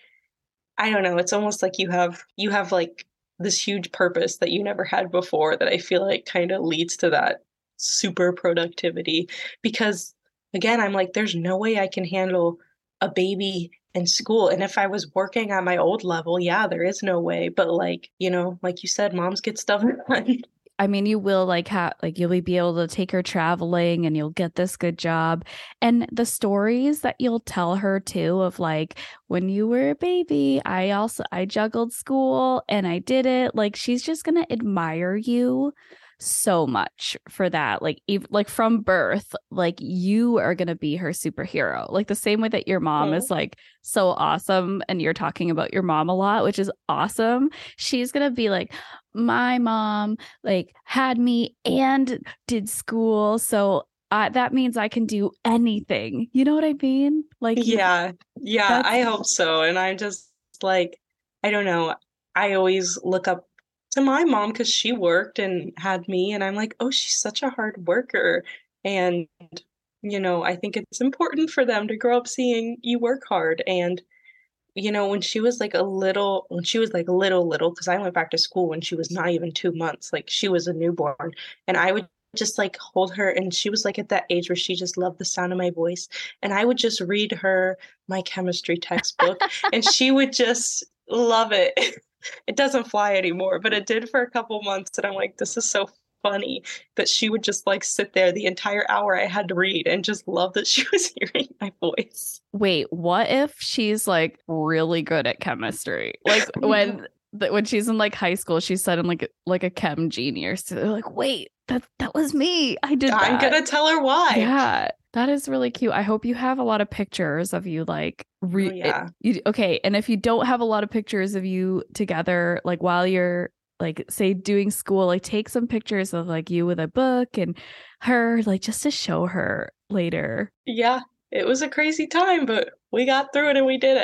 Speaker 3: I don't know, it's almost like you have you have like this huge purpose that you never had before that I feel like kind of leads to that super productivity. Because again, I'm like, there's no way I can handle a baby in school. And if I was working at my old level, yeah, there is no way. But like, you know, like you said, moms get stuff done.
Speaker 1: I mean, you will like have like you'll be able to take her traveling and you'll get this good job. And the stories that you'll tell her too of like when you were a baby, I also I juggled school and I did it. Like she's just gonna admire you so much for that. Like even like from birth, like you are gonna be her superhero. Like the same way that your mom
Speaker 3: Mm.
Speaker 1: is like so awesome and you're talking about your mom a lot, which is awesome. She's gonna be like, my mom like had me and did school, so uh, that means I can do anything. You know what I mean? Like,
Speaker 3: yeah, yeah,
Speaker 1: that's-
Speaker 3: I hope so. And I'm just like, I don't know. I always look up to my mom because she worked and had me, and I'm like, oh, she's such a hard worker. And, you know, I think it's important for them to grow up seeing you work hard. And you know, when she was like a little, when she was like little, little, because I went back to school when she was not even two months, like she was a newborn. And I would just like hold her. And she was like at that age where she just loved the sound of my voice. And I would just read her my chemistry textbook and she would just love it. It doesn't fly anymore, but it did for a couple months. And I'm like, this is so funny that she would just like sit there the entire hour I had to read and just love that she was hearing my voice.
Speaker 1: Wait, what if she's like really good at chemistry? Like when when she's in like high school, she's suddenly like like a chem genius. So they're like, wait, that that was me. I did that.
Speaker 3: I'm gonna tell her why.
Speaker 1: Yeah, that is really cute. I hope you have a lot of pictures of you like re-
Speaker 3: oh, yeah.
Speaker 1: It, you, okay, and if you don't have a lot of pictures of you together, like while you're like say doing school, like take some pictures of like you with a book and her, like just to show her later.
Speaker 3: Yeah, it was a crazy time, but we got through it and we did it.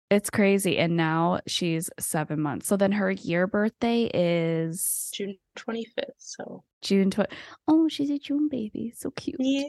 Speaker 1: It's crazy. And now she's seven months. So then her year birthday is
Speaker 3: June twenty-fifth. So
Speaker 1: June twentieth. Oh, she's a June baby. So cute.
Speaker 3: yeah.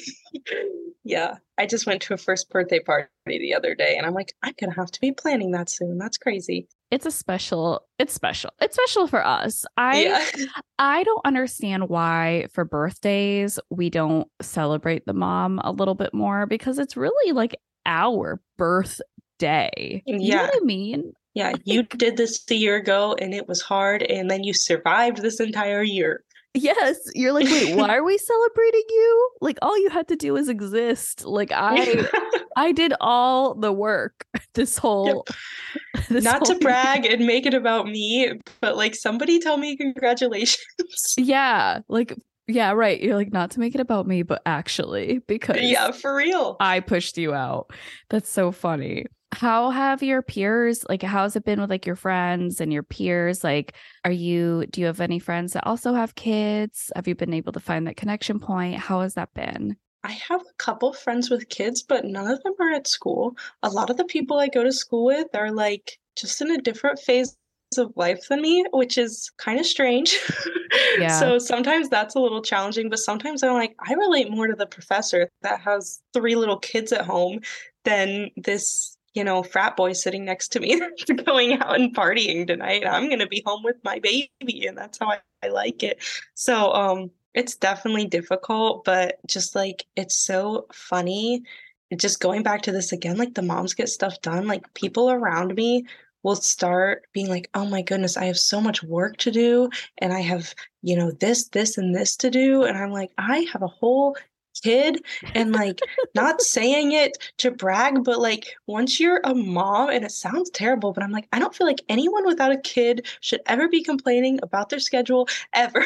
Speaker 3: Yeah. I just went to a first birthday party the other day and I'm like, I'm going to have to be planning that soon. That's crazy.
Speaker 1: It's a special, it's special. It's special for us. I
Speaker 3: Yeah.
Speaker 1: I don't understand why for birthdays we don't celebrate the mom a little bit more, because it's really like our birthday. You know
Speaker 3: Yeah.
Speaker 1: what I mean?
Speaker 3: Yeah. You did this a year ago and it was hard and then you survived this entire year.
Speaker 1: Yes. You're like, wait, why are we celebrating you? Like all you had to do is exist. Like I I did all the work this whole this
Speaker 3: Not to
Speaker 1: whole-
Speaker 3: brag and make it about me, but like somebody tell me congratulations.
Speaker 1: Yeah. Like yeah, right. You're like, not to make it about me, but actually, because
Speaker 3: Yeah, for real.
Speaker 1: I pushed you out. That's so funny. How have your peers, like, how's it been with like your friends and your peers? Like, are you, do you have any friends that also have kids? Have you been able to find that connection point? How has that been?
Speaker 3: I have a couple friends with kids, but none of them are at school. A lot of the people I go to school with are like just in a different phase of life than me, which is kind of strange.
Speaker 1: Yeah.
Speaker 3: So sometimes that's a little challenging, but sometimes I'm like, I relate more to the professor that has three little kids at home than this, you know, frat boy sitting next to me going out and partying tonight. I'm going to be home with my baby, and that's how I, I like it. So, um, it's definitely difficult, but just like, it's so funny. Just going back to this again, like the moms get stuff done, like people around me will start being like, oh my goodness, I have so much work to do. And I have, you know, this, this, and this to do. And I'm like, I have a whole kid, and like not saying it to brag, but like once you're a mom, and it sounds terrible, but I'm like, I don't feel like anyone without a kid should ever be complaining about their schedule ever.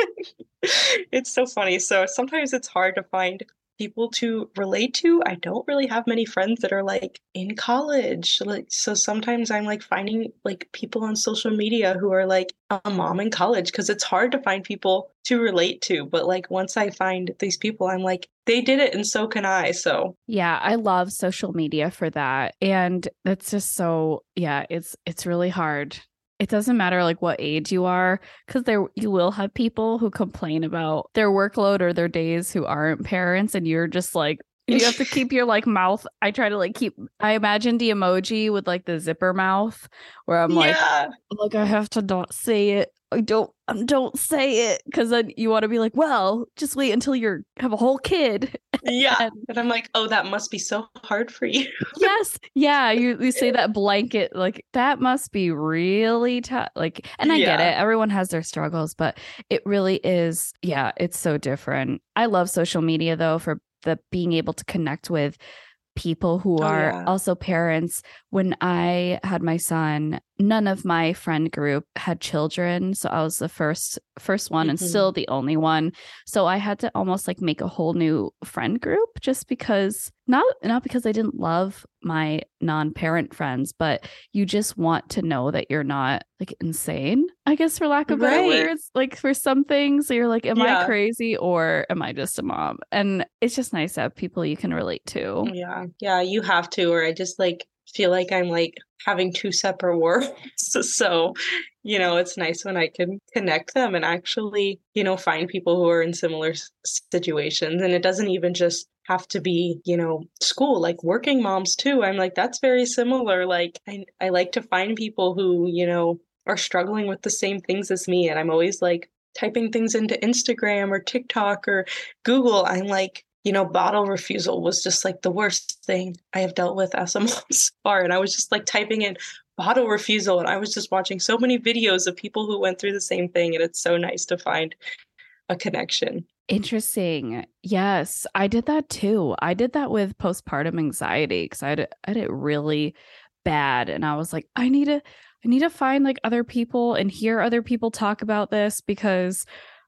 Speaker 3: It's so funny. So sometimes it's hard to find people to relate to. I don't really have many friends that are like in college. Like, so sometimes I'm like finding like people on social media who are like a mom in college, because it's hard to find people to relate to. But like once I find these people, I'm like, they did it and so can I. So
Speaker 1: Yeah, I love social media for that. And that's just so, yeah, it's it's really hard. It doesn't matter like what age you are, because there you will have people who complain about their workload or their days who aren't parents, and you're just like, you have to keep your like mouth. I try to like keep, I imagine the emoji with like the zipper mouth where I'm like,
Speaker 3: yeah.
Speaker 1: like I have to not say it. I don't, um, don't say it, because then you want to be like, well, just wait until you have a whole kid.
Speaker 3: Yeah.
Speaker 1: And-
Speaker 3: And I'm like, oh, that must be so hard for you.
Speaker 1: Yes. Yeah. You, you say that blanket, like that must be really tough. Like, and I get
Speaker 3: Yeah.
Speaker 1: it. Everyone has their struggles, but it really is. Yeah. It's so different. I love social media though, for the being able to connect with people who
Speaker 3: Oh,
Speaker 1: are
Speaker 3: yeah.
Speaker 1: also parents. When I had my son, none of my friend group had children, so I was the first first one and
Speaker 3: Mhm.
Speaker 1: still the only one. So I had to almost like make a whole new friend group, just because not not because I didn't love my non-parent friends, but you just want to know that you're not like insane, I guess, for lack of better
Speaker 3: Right.
Speaker 1: words. Like for some things, you're like, am I
Speaker 3: Yeah.
Speaker 1: crazy or am I just a mom? And it's just nice to have people you can relate to.
Speaker 3: Yeah. Yeah, you have to, or I just like feel like I'm like having two separate worlds. So, you know, it's nice when I can connect them and actually, you know, find people who are in similar s- situations. And it doesn't even just have to be, you know, school, like working moms too. I'm like, that's very similar. Like, I, I like to find people who, you know, are struggling with the same things as me. And I'm always like typing things into Instagram or TikTok or Google. I'm like, you know, bottle refusal was just like the worst thing I have dealt with as a mom so far. And I was just like typing in bottle refusal, and I was just watching so many videos of people who went through the same thing. And it's so nice to find a connection.
Speaker 1: Interesting. Yes, I did that too. I did that with postpartum anxiety because I had, it- I had it really bad. And I was like, I need to, I need to find like other people and hear other people talk about this, because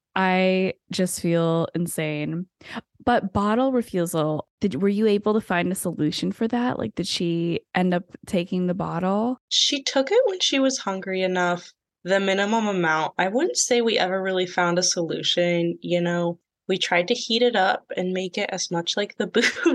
Speaker 1: I just feel insane. But bottle refusal, did were you able to find a solution for that? Like, did she end up taking the bottle?
Speaker 3: She took it when she was hungry enough, the minimum amount. I wouldn't say we ever really found a solution. You know, we tried to heat it up and make it as much like the booth as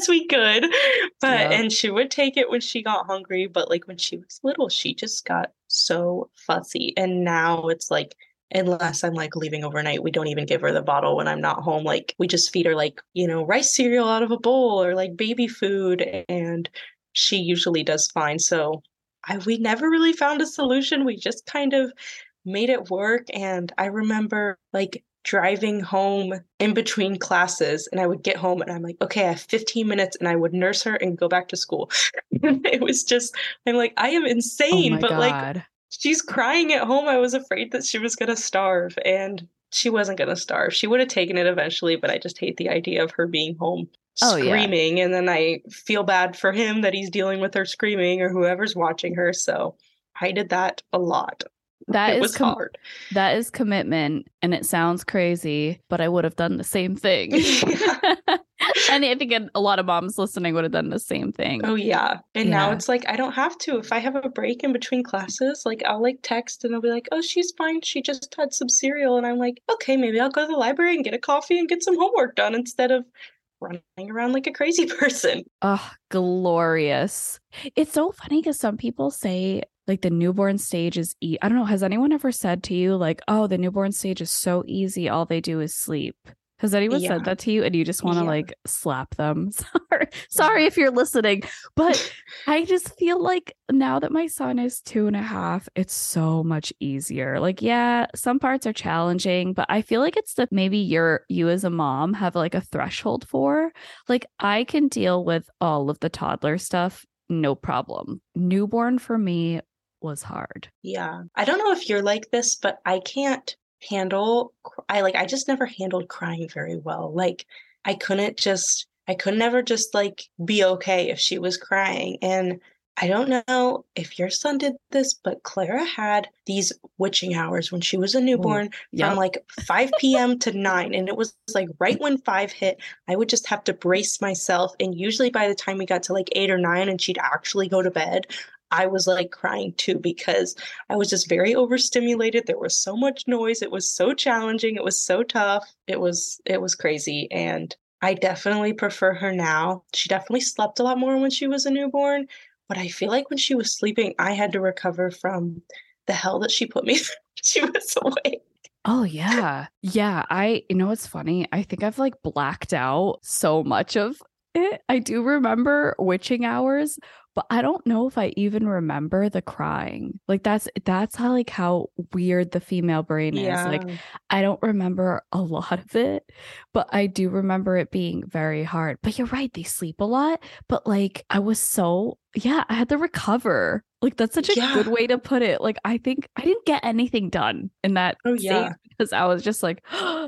Speaker 3: as we could. But
Speaker 1: Yep.
Speaker 3: and she would take it when she got hungry, but like when she was little, she just got so fussy. And now it's like, unless I'm like leaving overnight, we don't even give her the bottle when I'm not home. Like we just feed her like, you know, rice cereal out of a bowl or like baby food, and she usually does fine. So I we never really found a solution. We just kind of made it work. And I remember like driving home in between classes, and I would get home and I'm like, okay, I have fifteen minutes, and I would nurse her and go back to school. It was just, I'm like, I am
Speaker 1: Oh
Speaker 3: insane,
Speaker 1: my
Speaker 3: but like
Speaker 1: God.
Speaker 3: she's crying at home. I was afraid that she was gonna starve, and she wasn't gonna starve. She would have taken it eventually, but I just hate the idea of her being home
Speaker 1: Oh, yeah.
Speaker 3: screaming, and then I feel bad for him that he's dealing with her screaming or whoever's watching her. So I did that a lot.
Speaker 1: That
Speaker 3: It
Speaker 1: is
Speaker 3: was
Speaker 1: com-
Speaker 3: hard.
Speaker 1: That is commitment, and it sounds crazy, but I would have done the same thing.
Speaker 3: Yeah.
Speaker 1: And I think a lot of moms listening would have done the same thing.
Speaker 3: Oh yeah. And now
Speaker 1: Yeah.
Speaker 3: it's like I don't have to. If I have a break in between classes, like I'll like text and I'll be like, oh, she's fine. She just had some cereal. And I'm like, okay, maybe I'll go to the library and get a coffee and get some homework done instead of running around like a crazy person.
Speaker 1: Oh, glorious. It's so funny because some people say like the newborn stage is e- I don't know, has anyone ever said to you like, oh, the newborn stage is so easy, all they do is sleep? Has anyone
Speaker 3: Yeah.
Speaker 1: said that to you and you just want to
Speaker 3: Yeah.
Speaker 1: like slap them? Sorry. Sorry if you're listening, but I just feel like now that my son is two and a half, it's so much easier. Like, yeah, some parts are challenging, but I feel like it's the maybe you're you as a mom have like a threshold for. Like, I can deal with all of the toddler stuff, no problem. Newborn for me was hard.
Speaker 3: Yeah. I don't know if you're like this, but I can't handle cr- I like I just never handled crying very well. Like I couldn't just I could never just like be okay if she was crying. And I don't know if your son did this, but Clara had these witching hours when she was a newborn
Speaker 1: yep.
Speaker 3: from like five p.m. to nine. And it was like right when five hit, I would just have to brace myself. And usually by the time we got to like eight or nine and she'd actually go to bed, I was like crying too because I was just very overstimulated. There was so much noise. It was so challenging. It was so tough. It was it was crazy. And I definitely prefer her now. She definitely slept a lot more when she was a newborn, but I feel like when she was sleeping, I had to recover from the hell that she put me through when she was awake.
Speaker 1: Oh yeah. Yeah, I you know what's funny? I think I've like blacked out so much of it. I do remember witching hours, but I don't know if I even remember the crying. Like that's that's how like how weird the female brain is.
Speaker 3: Yeah.
Speaker 1: Like I don't remember a lot of it, but I do remember it being very hard. But you're right, they sleep a lot, but like I was so yeah, I had to recover. Like that's such a
Speaker 3: Yeah.
Speaker 1: good way to put it. Like I think I didn't get anything done in that
Speaker 3: Oh,
Speaker 1: stage
Speaker 3: yeah.
Speaker 1: because I was just like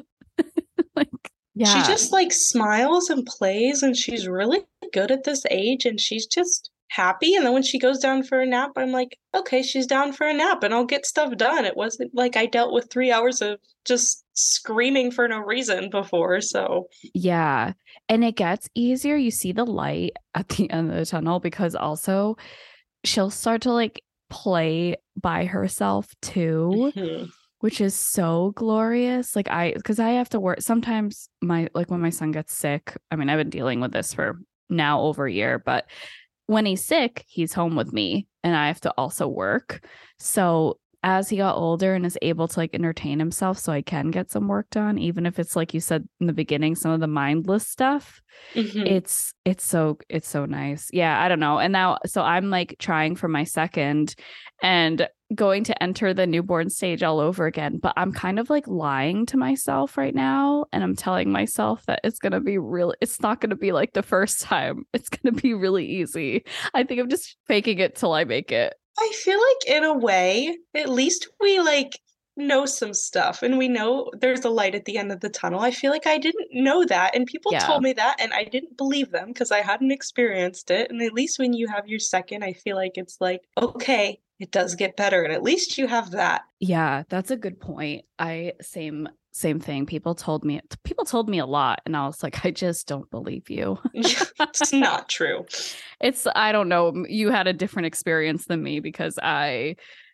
Speaker 1: like yeah.
Speaker 3: She just like smiles and plays, and she's really good at this age, and she's just happy. And then when she goes down for a nap, I'm like, okay, she's down for a nap and I'll get stuff done. It wasn't like I dealt with three hours of just screaming for no reason before. So
Speaker 1: Yeah. And it gets easier. You see the light at the end of the tunnel because also she'll start to like play by herself too,
Speaker 3: mhm.
Speaker 1: which is so glorious. Like I, because I have to work sometimes my, like when my son gets sick, I mean, I've been dealing with this for now over a year, but when he's sick, he's home with me and I have to also work. So as he got older and is able to like entertain himself so I can get some work done, even if it's like you said in the beginning, some of the mindless stuff,
Speaker 3: Mhm.
Speaker 1: it's it's so it's so nice. Yeah, I don't know. And now so I'm like trying for my second and going to enter the newborn stage all over again, but I'm kind of like lying to myself right now and I'm telling myself that it's going to be really it's not going to be like the first time. It's going to be really easy. I think I'm just faking it till I make it.
Speaker 3: I feel like in a way, at least we like know some stuff and we know there's a light at the end of the tunnel. I feel like I didn't know that, and people
Speaker 1: Yeah.
Speaker 3: told me that and I didn't believe them because I hadn't experienced it. And at least when you have your second, I feel like it's like, okay, it does get better, and at least you have that.
Speaker 1: Yeah, that's a good point. I same same thing. People told me people told me a lot and I was like, I just don't believe you.
Speaker 3: It's not true.
Speaker 1: It's I don't know. You had a different experience than me because I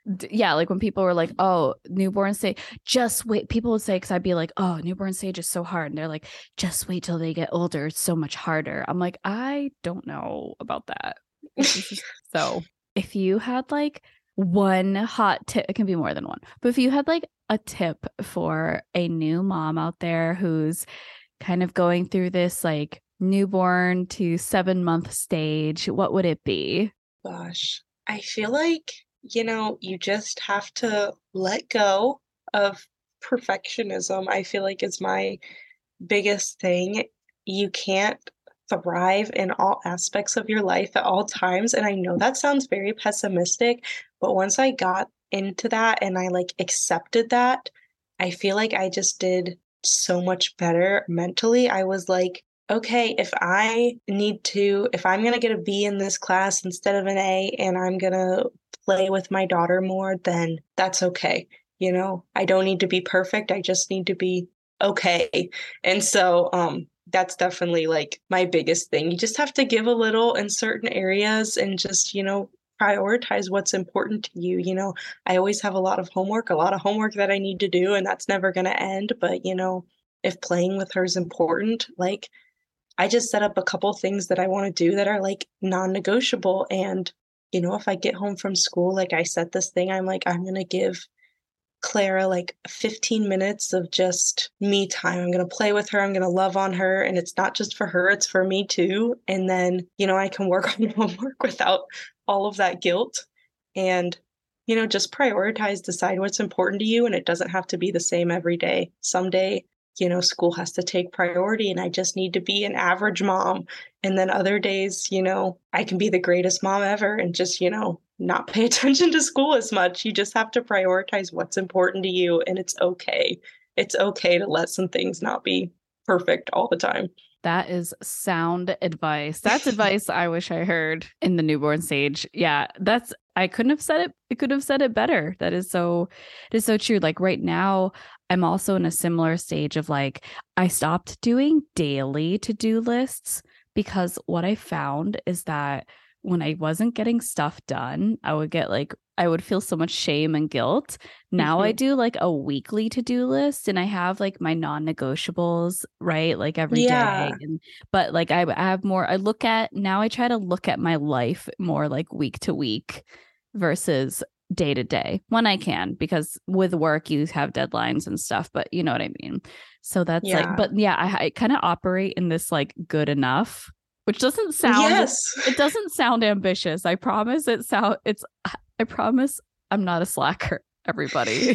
Speaker 1: D- Yeah, like when people were like, oh, newborn stage, just wait. People would say, because I'd be like, oh, newborn stage is so hard. And they're like, just wait till they get older. It's so much harder. I'm like, I don't know about that. This is- So if you had like one hot tip, it can be more than one, but if you had like a tip for a new mom out there who's kind of going through this like newborn to seven month stage, what would it be?
Speaker 3: Gosh, I feel like, you know, you just have to let go of perfectionism. I feel like is my biggest thing. You can't thrive in all aspects of your life at all times. And I know that sounds very pessimistic, but once I got into that and I like accepted that, I feel like I just did so much better mentally. I was like, okay, if I need to, if I'm going to get a B in this class instead of an A and I'm going to play with my daughter more, then that's okay. You know, I don't need to be perfect. I just need to be okay. And so, um, that's definitely like my biggest thing. You just have to give a little in certain areas and just, you know, prioritize what's important to you. You know, I always have a lot of homework, a lot of homework that I need to do, and that's never going to end. But, you know, if playing with her is important, like I just set up a couple things that I want to do that are like non-negotiable. And, you know, if I get home from school, like I set this thing, I'm like, I'm going to give Clara like fifteen minutes of just me time. I'm going to play with her. I'm going to love on her. And it's not just for her, it's for me too. And then, you know, I can work on homework without all of that guilt. And, you know, just prioritize, decide what's important to you. And it doesn't have to be the same every day. Someday, you know, school has to take priority and I just need to be an average mom. And then other days, you know, I can be the greatest mom ever and just, you know, not pay attention to school as much. You just have to prioritize what's important to you. And it's okay. It's okay to let some things not be perfect all the time.
Speaker 1: That is sound advice. That's advice I wish I heard in the newborn stage. Yeah, that's I couldn't have said it. I could have said it better. That is so it is so true. Like right now, I'm also in a similar stage of like I stopped doing daily to-do lists because what I found is that when I wasn't getting stuff done, I would get like I would feel so much shame and guilt. Now
Speaker 3: Mhm.
Speaker 1: I do like a weekly to-do list and I have like my non-negotiables, right? Like every
Speaker 3: Yeah.
Speaker 1: day. And but like I, I have more I look at now I try to look at my life more like week to week versus day to day when I can, because with work you have deadlines and stuff, but you know what I mean. So that's
Speaker 3: Yeah.
Speaker 1: like, but yeah, I, I kind of operate in this like good enough, which doesn't sound
Speaker 3: Yes.
Speaker 1: it doesn't sound ambitious. I promise it sound it's I promise I'm not a slacker, everybody.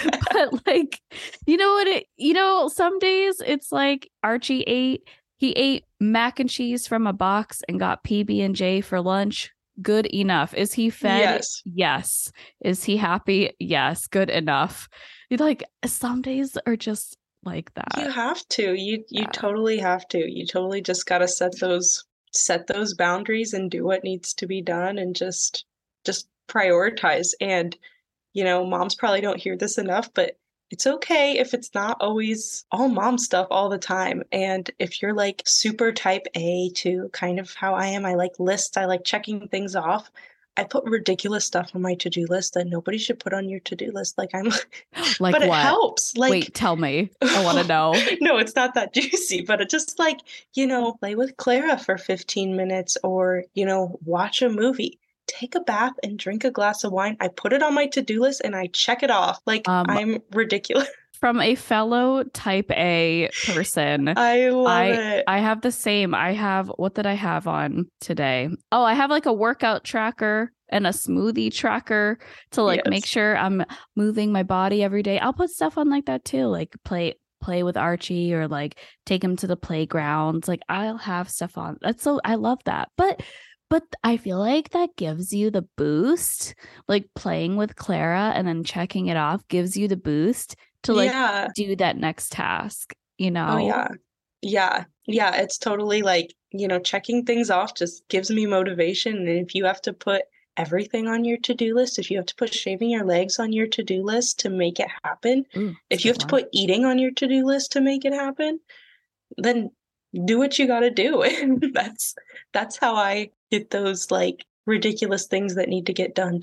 Speaker 1: But like, you know what it you know, some days it's like Archie ate he ate mac and cheese from a box and got P B and J for lunch. Good enough. Is he fed?
Speaker 3: Yes.
Speaker 1: Yes. Is he happy? Yes. Good enough. Like some days are just like that.
Speaker 3: You have to. You you
Speaker 1: Yeah.
Speaker 3: totally have to. You totally just got to set those set those boundaries and do what needs to be done and just just prioritize. And you know, moms probably don't hear this enough, but it's okay if it's not always all mom stuff all the time. And if you're like super type A to kind of how I am, I like lists, I like checking things off. I put ridiculous stuff on my to-do list that nobody should put on your to-do list. Like I'm
Speaker 1: Like
Speaker 3: but it
Speaker 1: what?
Speaker 3: helps. Like
Speaker 1: Wait, tell me. I want to know.
Speaker 3: No, it's not that juicy, but it just like, you know, play with Clara for fifteen minutes or, you know, watch a movie. Take a bath and drink a glass of wine. I put it on my to-do list and I check it off. Like
Speaker 1: Um,
Speaker 3: I'm ridiculous.
Speaker 1: From a fellow type A person,
Speaker 3: I love
Speaker 1: I
Speaker 3: it.
Speaker 1: I have the same. I have what did I have on today? Oh, I have like a workout tracker and a smoothie tracker to like
Speaker 3: Yes.
Speaker 1: make sure I'm moving my body every day. I'll put stuff on like that too, like play play with Archie or like take him to the playgrounds. Like I'll have stuff on. That's so I love that. But but I feel like that gives you the boost, like playing with Clara and then checking it off gives you the boost to like
Speaker 3: Yeah.
Speaker 1: do that next task, you know?
Speaker 3: Oh yeah. Yeah. Yeah. It's totally like, you know, checking things off just gives me motivation. And if you have to put everything on your to-do list, if you have to put shaving your legs on your to-do list to make it happen,
Speaker 1: Ooh,
Speaker 3: if you have to put eating on your to-do list to make it happen, then do what you got to do. And that's that's how I get those like ridiculous things that need to get done done.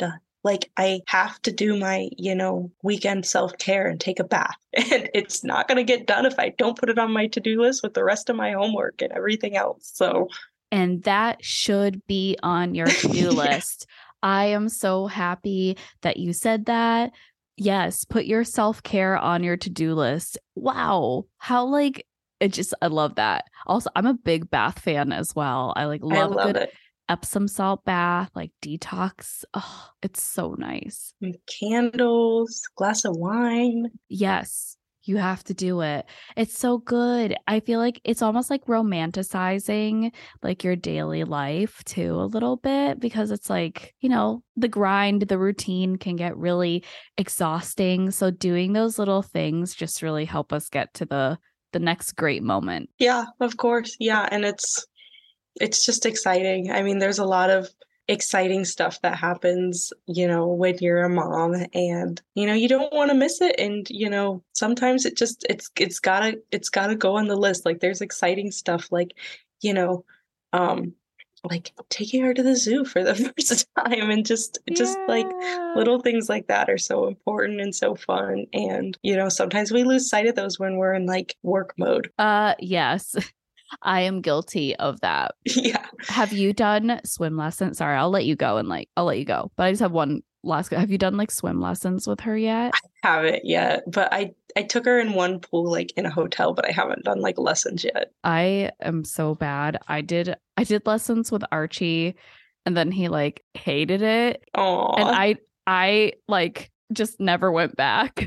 Speaker 3: like I have to do my, you know, weekend self-care and take a bath. And it's not going to get done if I don't put it on my to-do list with the rest of my homework and everything else. So,
Speaker 1: and that should be on your to-do list. I am so happy that you said that. Yes, put your self-care on your to-do list. Wow. How like it just I love that. Also, I'm a big bath fan as well. I like love,
Speaker 3: I love
Speaker 1: a good
Speaker 3: it.
Speaker 1: Epsom salt bath, like detox. Oh, it's so nice.
Speaker 3: And candles, glass of wine.
Speaker 1: Yes, you have to do it. It's so good. I feel like it's almost like romanticizing like your daily life too a little bit, because it's like, you know, the grind, the routine can get really exhausting. So doing those little things just really help us get to the the next great moment.
Speaker 3: Yeah, of course. Yeah, and it's it's just exciting. I mean, there's a lot of exciting stuff that happens, you know, when you're a mom, and, you know, you don't want to miss it. And, you know, sometimes it just, it's, it's gotta, it's gotta go on the list. Like there's exciting stuff like, you know, um, like taking her to the zoo for the first time, and just, yeah. just like little things like that are so important and so fun. And, you know, sometimes we lose sight of those when we're in like work mode.
Speaker 1: Uh, yes. I am guilty of that.
Speaker 3: Yeah.
Speaker 1: Have you done swim lessons? Sorry, I'll let you go and like, I'll let you go. But I just have one last. Have you done like swim lessons with her yet?
Speaker 3: I haven't yet, but I, I took her in one pool, like in a hotel, but I haven't done like lessons yet.
Speaker 1: I am so bad. I did, I did lessons with Archie, and then he like hated it.
Speaker 3: Aww.
Speaker 1: And I, I like just never went back.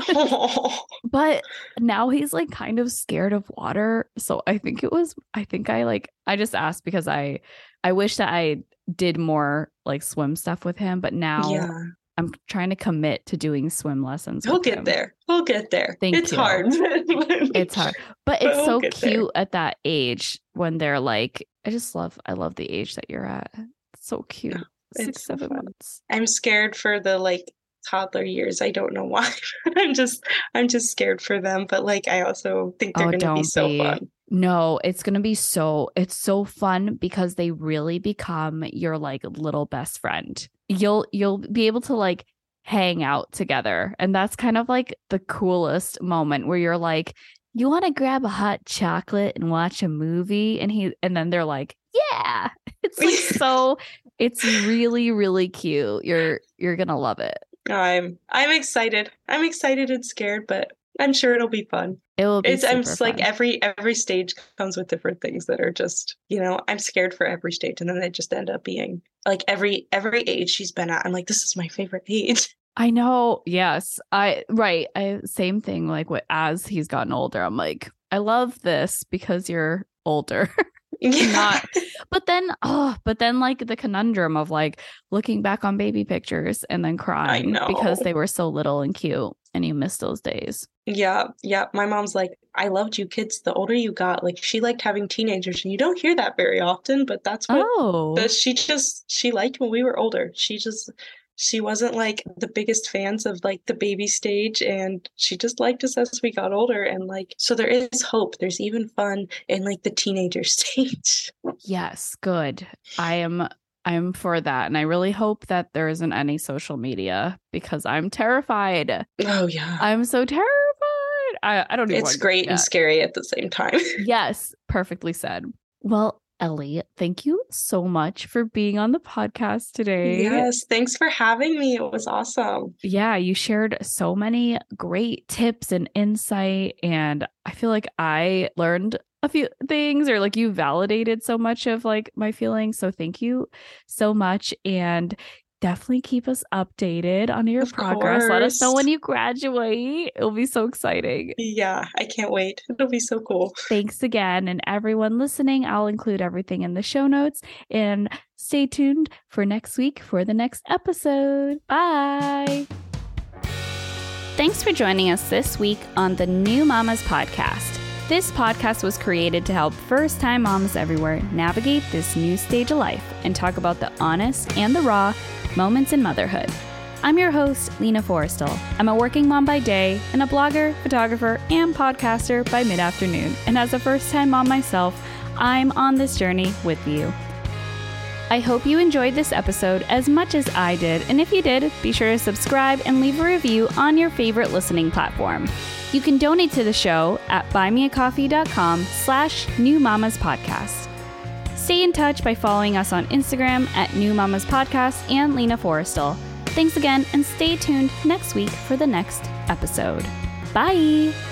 Speaker 1: But now he's like kind of scared of water. So I think it was, I think I like, I just asked because I, I wish that I did more like swim stuff with him. But now
Speaker 3: yeah.
Speaker 1: I'm trying to commit to doing swim lessons.
Speaker 3: We'll get
Speaker 1: him.
Speaker 3: there. We'll get there.
Speaker 1: Thank
Speaker 3: it's
Speaker 1: you.
Speaker 3: hard.
Speaker 1: It's hard. But it's
Speaker 3: we'll
Speaker 1: so
Speaker 3: get
Speaker 1: cute
Speaker 3: there.
Speaker 1: at that age when they're like, I just love, I love the age that you're at. It's so cute.
Speaker 3: No,
Speaker 1: Six,
Speaker 3: it's
Speaker 1: seven
Speaker 3: so fun.
Speaker 1: months.
Speaker 3: I'm scared for the like toddler years. I don't know why. I'm just I'm just scared for them, but like I also think they're
Speaker 1: Oh,
Speaker 3: going to be
Speaker 1: don't
Speaker 3: so
Speaker 1: be.
Speaker 3: fun.
Speaker 1: No, it's going to be so it's so fun because they really become your like little best friend. You'll you'll be able to like hang out together, and that's kind of like the coolest moment where you're like, you want to grab a hot chocolate and watch a movie, and he and then they're like, yeah. It's like so it's really really cute. You're you're going to love it.
Speaker 3: I'm I'm excited. I'm excited and scared, but I'm sure it'll be fun.
Speaker 1: It will be
Speaker 3: It's I'm
Speaker 1: super
Speaker 3: just like
Speaker 1: fun.
Speaker 3: every every stage comes with different things that are just, you know, I'm scared for every stage, and then they just end up being like every every age she's been at, I'm like, this is my favorite age.
Speaker 1: I know. Yes. I right. I same thing like what as he's gotten older, I'm like, I love this because you're older.
Speaker 3: Yeah.
Speaker 1: Not but then oh but then like the conundrum of like looking back on baby pictures and then crying
Speaker 3: know.
Speaker 1: because they were so little and cute and you miss those days.
Speaker 3: Yeah, yeah. My mom's like, I loved you kids the older you got. Like she liked having teenagers, and you don't hear that very often, but that's what
Speaker 1: Oh.
Speaker 3: but she just she liked when we were older. She just she wasn't like the biggest fans of like the baby stage, and she just liked us as we got older. And like, so there is hope. There's even fun in like the teenager stage.
Speaker 1: Yes, good. I am I'm for that. And I really hope that there isn't any social media because I'm terrified.
Speaker 3: Oh yeah.
Speaker 1: I'm so terrified. I, I don't even
Speaker 3: It's
Speaker 1: want to
Speaker 3: great and
Speaker 1: yet.
Speaker 3: scary at the same time.
Speaker 1: Yes, perfectly said. Well, Ellie, thank you so much for being on the podcast today.
Speaker 3: Yes, thanks for having me. It was awesome.
Speaker 1: Yeah, you shared so many great tips and insight, and I feel like I learned a few things, or like you validated so much of like my feelings. So thank you so much, and definitely keep us updated on your
Speaker 3: Of
Speaker 1: progress. Let us know
Speaker 3: course.
Speaker 1: when you graduate. It'll be so exciting.
Speaker 3: Yeah, I can't wait. It'll be so cool.
Speaker 1: Thanks again. And everyone listening, I'll include everything in the show notes, and stay tuned for next week for the next episode. Bye.
Speaker 2: Thanks for joining us this week on the New Mamas Podcast. This podcast was created to help first-time mamas everywhere navigate this new stage of life and talk about the honest and the raw moments in motherhood. I'm your host, Lena Forrestal. I'm a working mom by day and a blogger, photographer, and podcaster by mid-afternoon. And as a first-time mom myself, I'm on this journey with you. I hope you enjoyed this episode as much as I did, and if you did, be sure to subscribe and leave a review on your favorite listening platform. You can donate to the show at buymeacoffee.com slash New Mamas Podcast. Stay in touch by following us on Instagram at New Mamas Podcast and Lena Forrestal. Thanks again, and stay tuned next week for the next episode. Bye!